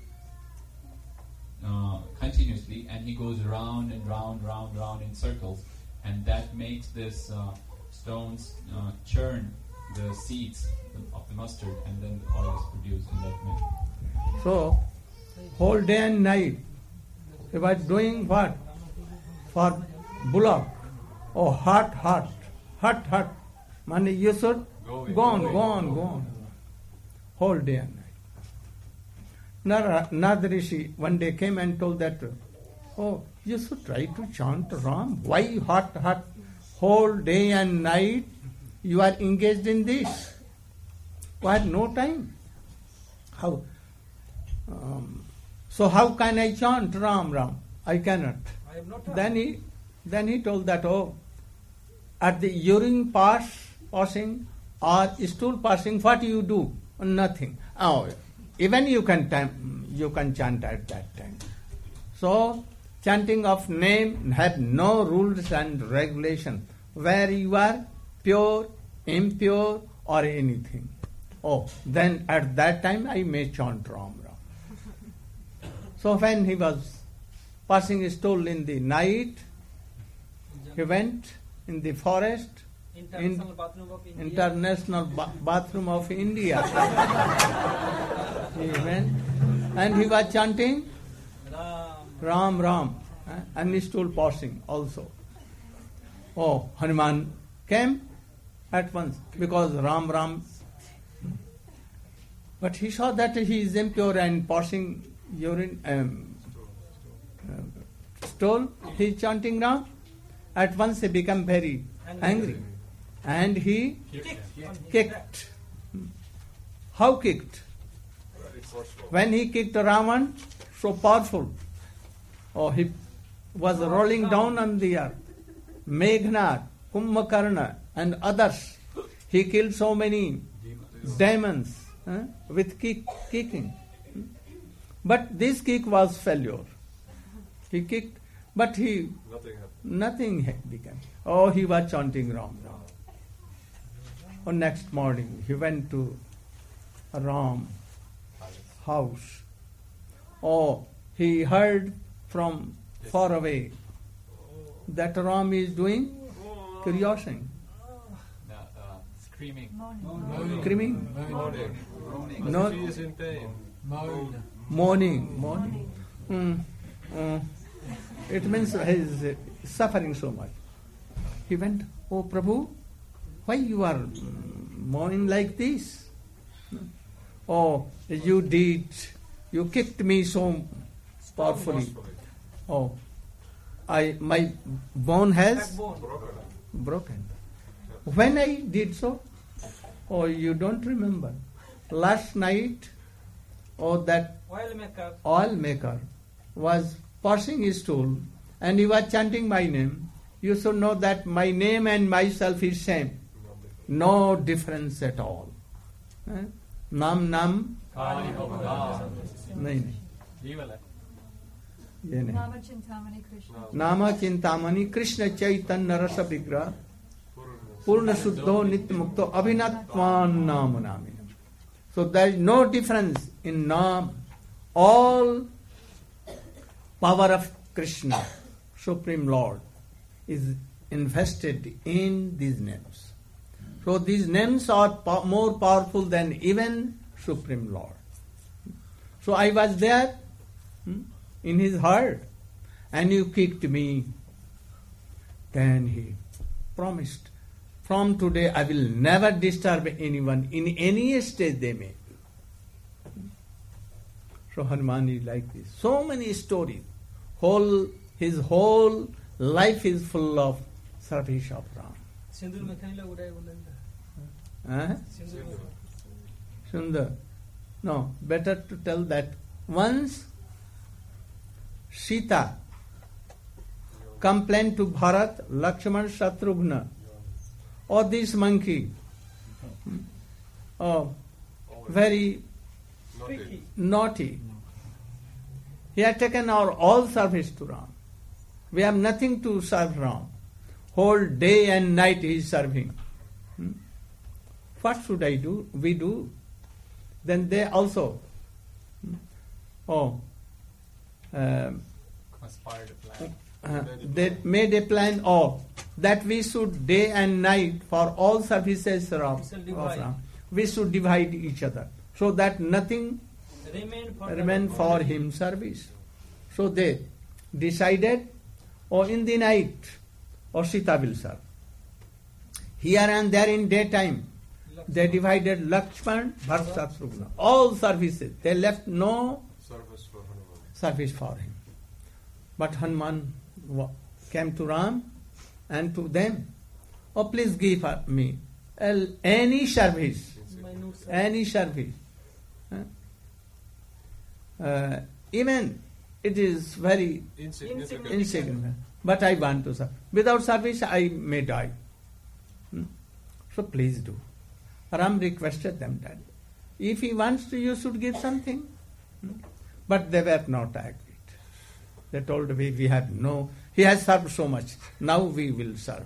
[SPEAKER 8] continuously, and he goes round and round in circles, and that makes this stones churn the seeds of the mustard, and then the oil is produced in that manner.
[SPEAKER 7] So, whole day and night, he was doing what? For bullock. Oh, hot. Mani, you should go on. Whole day and night. Narad Rishi one day came and told that, you should try to chant Ram. Why hot? Whole day and night you are engaged in this. Why no time? How? So how can I chant Ram? I cannot.
[SPEAKER 9] I have no time.
[SPEAKER 7] Then he told that, at the urine passing or stool passing, what you do? Nothing. Even you can chant at that time. So chanting of name had no rules and regulation, where you are pure, impure, or anything. Then at that time I may chant Ram. So when he was passing his stool in the night, he went in the forest,
[SPEAKER 9] International Bathroom of India.
[SPEAKER 7] International Bathroom of India. He went and he was chanting Ram, and his stool passing also. Hanuman came at once because Ram. But he saw that he is impure and passing urine stool. He is chanting Ram. At once he became very angry. And he kicked. How kicked? When he kicked Ravan, so powerful. He was rolling down on the earth. Meghnath, Kumbhakarna, and others. He killed so many demons with kicking. But this kick was failure. He kicked, but nothing became. He was chanting Ram. Next morning, he went to Ram house. He heard from far away that Ram is doing curiosity.
[SPEAKER 8] Screaming.
[SPEAKER 7] No.
[SPEAKER 10] He is in pain.
[SPEAKER 7] Mourning. It means he is suffering so much. He went, Prabhu, why you are mourning like this? You kicked me so powerfully. My bone has broken. When I did so? You don't remember. Last night, that oil maker was passing his stool and he was chanting my name. You should know that my name and myself is same. No difference at all. Nam. Nahi. ये नहीं
[SPEAKER 1] Nama Chintamani Krishna.
[SPEAKER 7] नाम चिंतामणि कृष्ण चैतन्य रस विग्रह पूर्ण शुद्धो नित्य मुक्तो अभिनत्वान नाम नामी. So there is no difference in Nam. All power of Krishna, Supreme Lord, is invested in these names. So these names are more powerful than even Supreme Lord. So I was there in his heart, and you kicked me. Then he promised, from today I will never disturb anyone in any stage they may be. So Hanuman is like this. So many stories. His whole life is full of service of Ram.
[SPEAKER 9] सिंदूर में कहीं लोग उड़ाए बोलेंगे
[SPEAKER 7] Sundar. No, better to tell that once Sita complained to Bharat, Lakshman, Shatrughna, or this monkey, very naughty. He had taken our all service to Ram. We have nothing to serve Ram. Whole day and night he is serving. What should I do? We do. Then they also
[SPEAKER 10] Conspired a plan.
[SPEAKER 7] they made a plan that we should day and night for all services of Ram. We should divide each other so that nothing remain for him service. So they decided, in the night, Sita will serve. Here and there in daytime, they divided Lakshman, Bharat, Shatrughna. All services. They left no service for him. But Hanuman came to Ram and to them, please give me any service. Any service. Even it is very insignificant. But I want to serve. Without service I may die. So please do. Ram requested them that if he wants to, you should give something. But they were not agreed. They told me, we have he has served so much, now we will serve.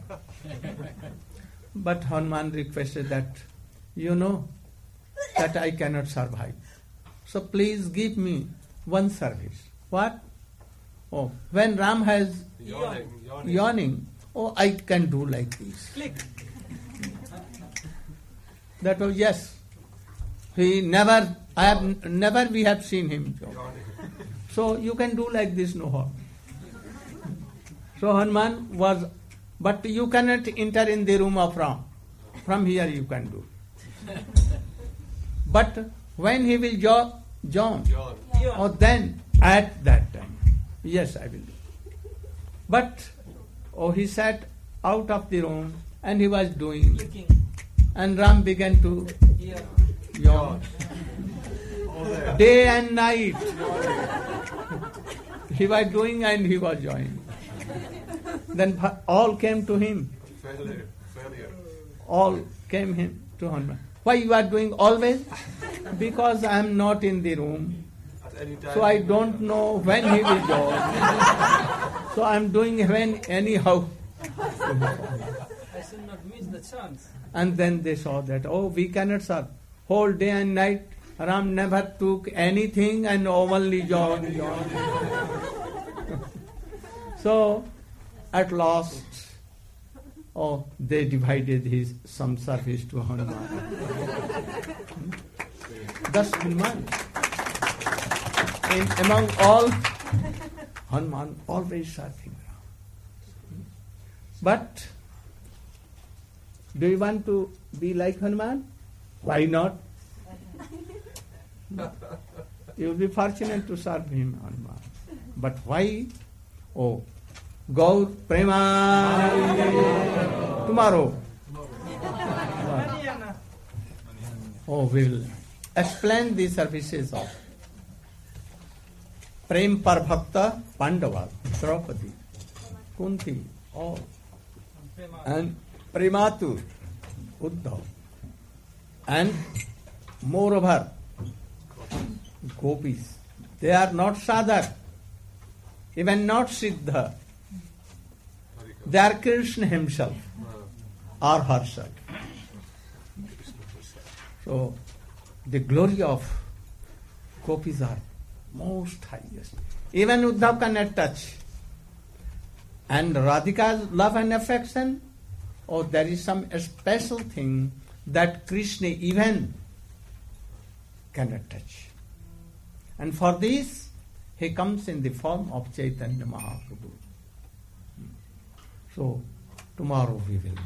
[SPEAKER 7] But Hanuman requested that, that I cannot survive. So please give me one service. What? When Ram has yawning, I can do like this. That was yes. We have seen him. So you can do like this, no harm. So Hanuman was, but you cannot enter in the room of Ram. From here you can do. But when he will yawn, then at that time, yes, I will do. But he sat out of the room and he was doing, and Ram began to yawn. Day and night he was doing and he was yawning. Then all came to him.
[SPEAKER 10] Failure.
[SPEAKER 7] All came to Hanuman. Why you are doing always? Because I am not in the room. So I don't know when he will yawn. So I am doing anyhow.
[SPEAKER 9] I should not miss the chance.
[SPEAKER 7] And then they saw that, we cannot serve. Whole day and night, Ram never took anything and only yawned. So, at last, they divided some service to Hanuman. Thus Hanuman, among all, Hanuman always serving Ram. But, do you want to be like Hanuman? Why not? You will be fortunate to serve him, Hanuman. But why? Gaur Prema. Tomorrow. We will explain the services of Prem Parabhakta Pandava, Draupadi, Kunti, all. And Prematu, Uddhav. And moreover, Gopis. They are not sadhar. even not Siddha. They are Krishna himself or herself. So, the glory of gopis are most highest. Even Uddhav cannot touch. And Radhika's love and affection, there is some special thing that Krishna even cannot touch. And for this, he comes in the form of Chaitanya Mahaprabhu. So, tomorrow we will.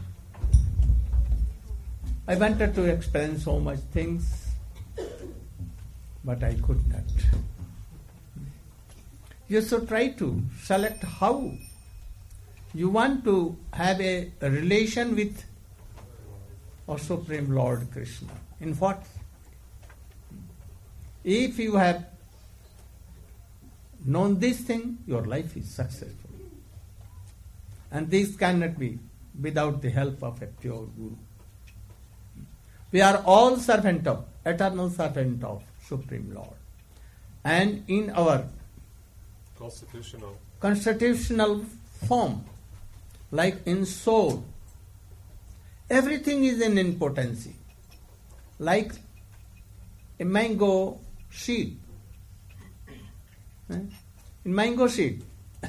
[SPEAKER 7] I wanted to explain so much things, but I could not. You should try to select how you want to have a relation with our Supreme Lord Krishna. In what? If you have known this thing, your life is successful. And this cannot be without the help of a pure Guru. We are all eternal servant of Supreme Lord. And in our constitutional form, like in soul, everything is in impotency. Like a mango seed. In mango seed,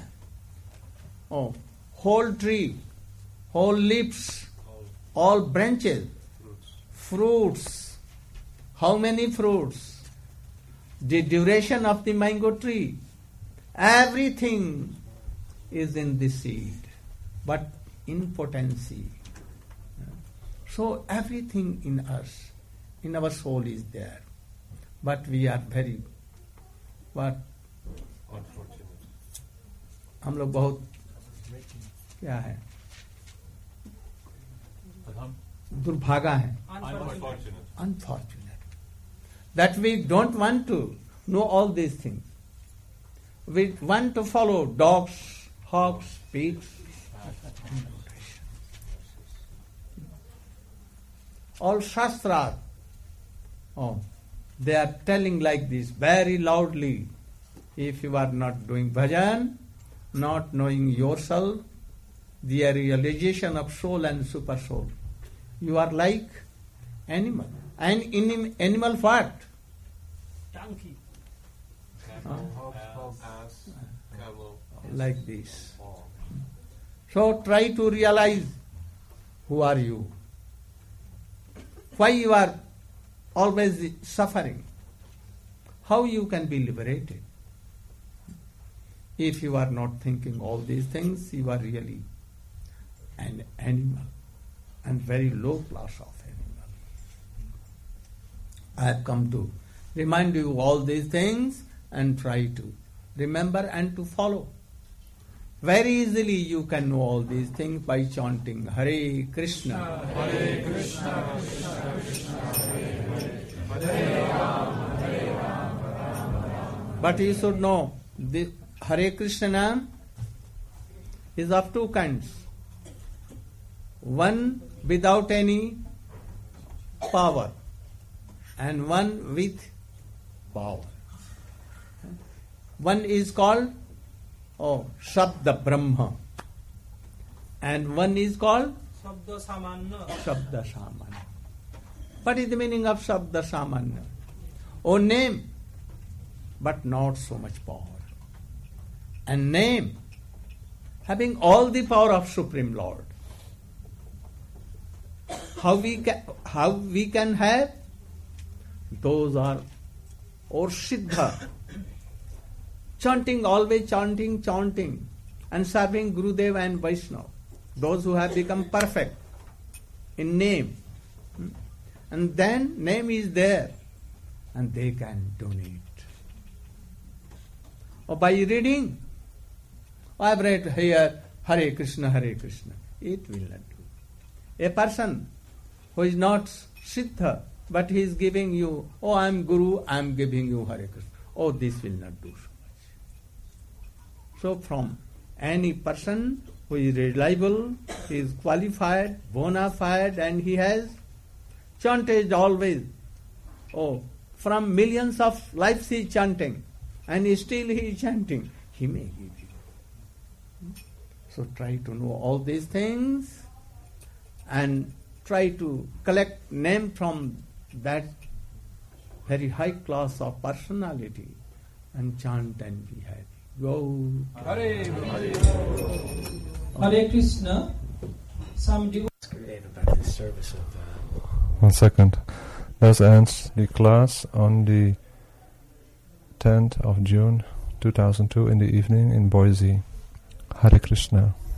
[SPEAKER 7] whole tree, whole leaves, all branches, fruits. How many fruits? The duration of the mango tree. Everything is in the seed, but in potency. So everything in us, in our soul is there. But we are very, हम लोग बहुत क्या है दुर्भागा है unfortunate that we don't want to know all these things. We want to follow dogs, hogs, pigs. All shastras, they are telling like this very loudly. If you are not doing bhajan, not knowing yourself, the realization of soul and super soul, you are like animal. And in animal what?
[SPEAKER 11] Donkey.
[SPEAKER 10] Ass, camel.
[SPEAKER 7] Like this. So try to realize who are you. Why you are always suffering? How you can be liberated? If you are not thinking all these things, you are really an animal and very low class of animal. I have come to remind you all these things and try to remember and to follow. Very easily you can know all these things by chanting Hare Krishna,
[SPEAKER 12] Hare Krishna, Krishna Krishna, Hare Hare, Hare Rama, Hare Rama, Rama Rama.
[SPEAKER 7] But you should know, the Hare Krishna is of two kinds. One without any power and one with power. One is called Shabda Brahma and one is called
[SPEAKER 9] Shabda Samanya.
[SPEAKER 7] Shabda Samanya. What is the meaning of Shabda Samanya? Name, but not so much power. And name, having all the power of Supreme Lord. How we can have? Those are or Siddha. Chanting, always chanting, and serving Gurudev and Vaishnava. Those who have become perfect in name. And then name is there, and they can donate. Or by reading, I have read here Hare Krishna, Hare Krishna. It will not do. A person who is not Siddha, but he is giving you, I am Guru, I am giving you Hare Krishna. This will not do so much. So from any person who is reliable, he is qualified, bona fide, and he has chanted always. From millions of lives he is chanting, and still he is chanting. He may give you. also try to know all these things and try to collect name from that very high class of personality and chant and be happy. Go.
[SPEAKER 12] Hare
[SPEAKER 9] Hare Krishna. Some devotees.
[SPEAKER 11] About this service of
[SPEAKER 13] 1 second. Let's end the class on the 10th of June 2002 in the evening in Boise. Hare Krishna.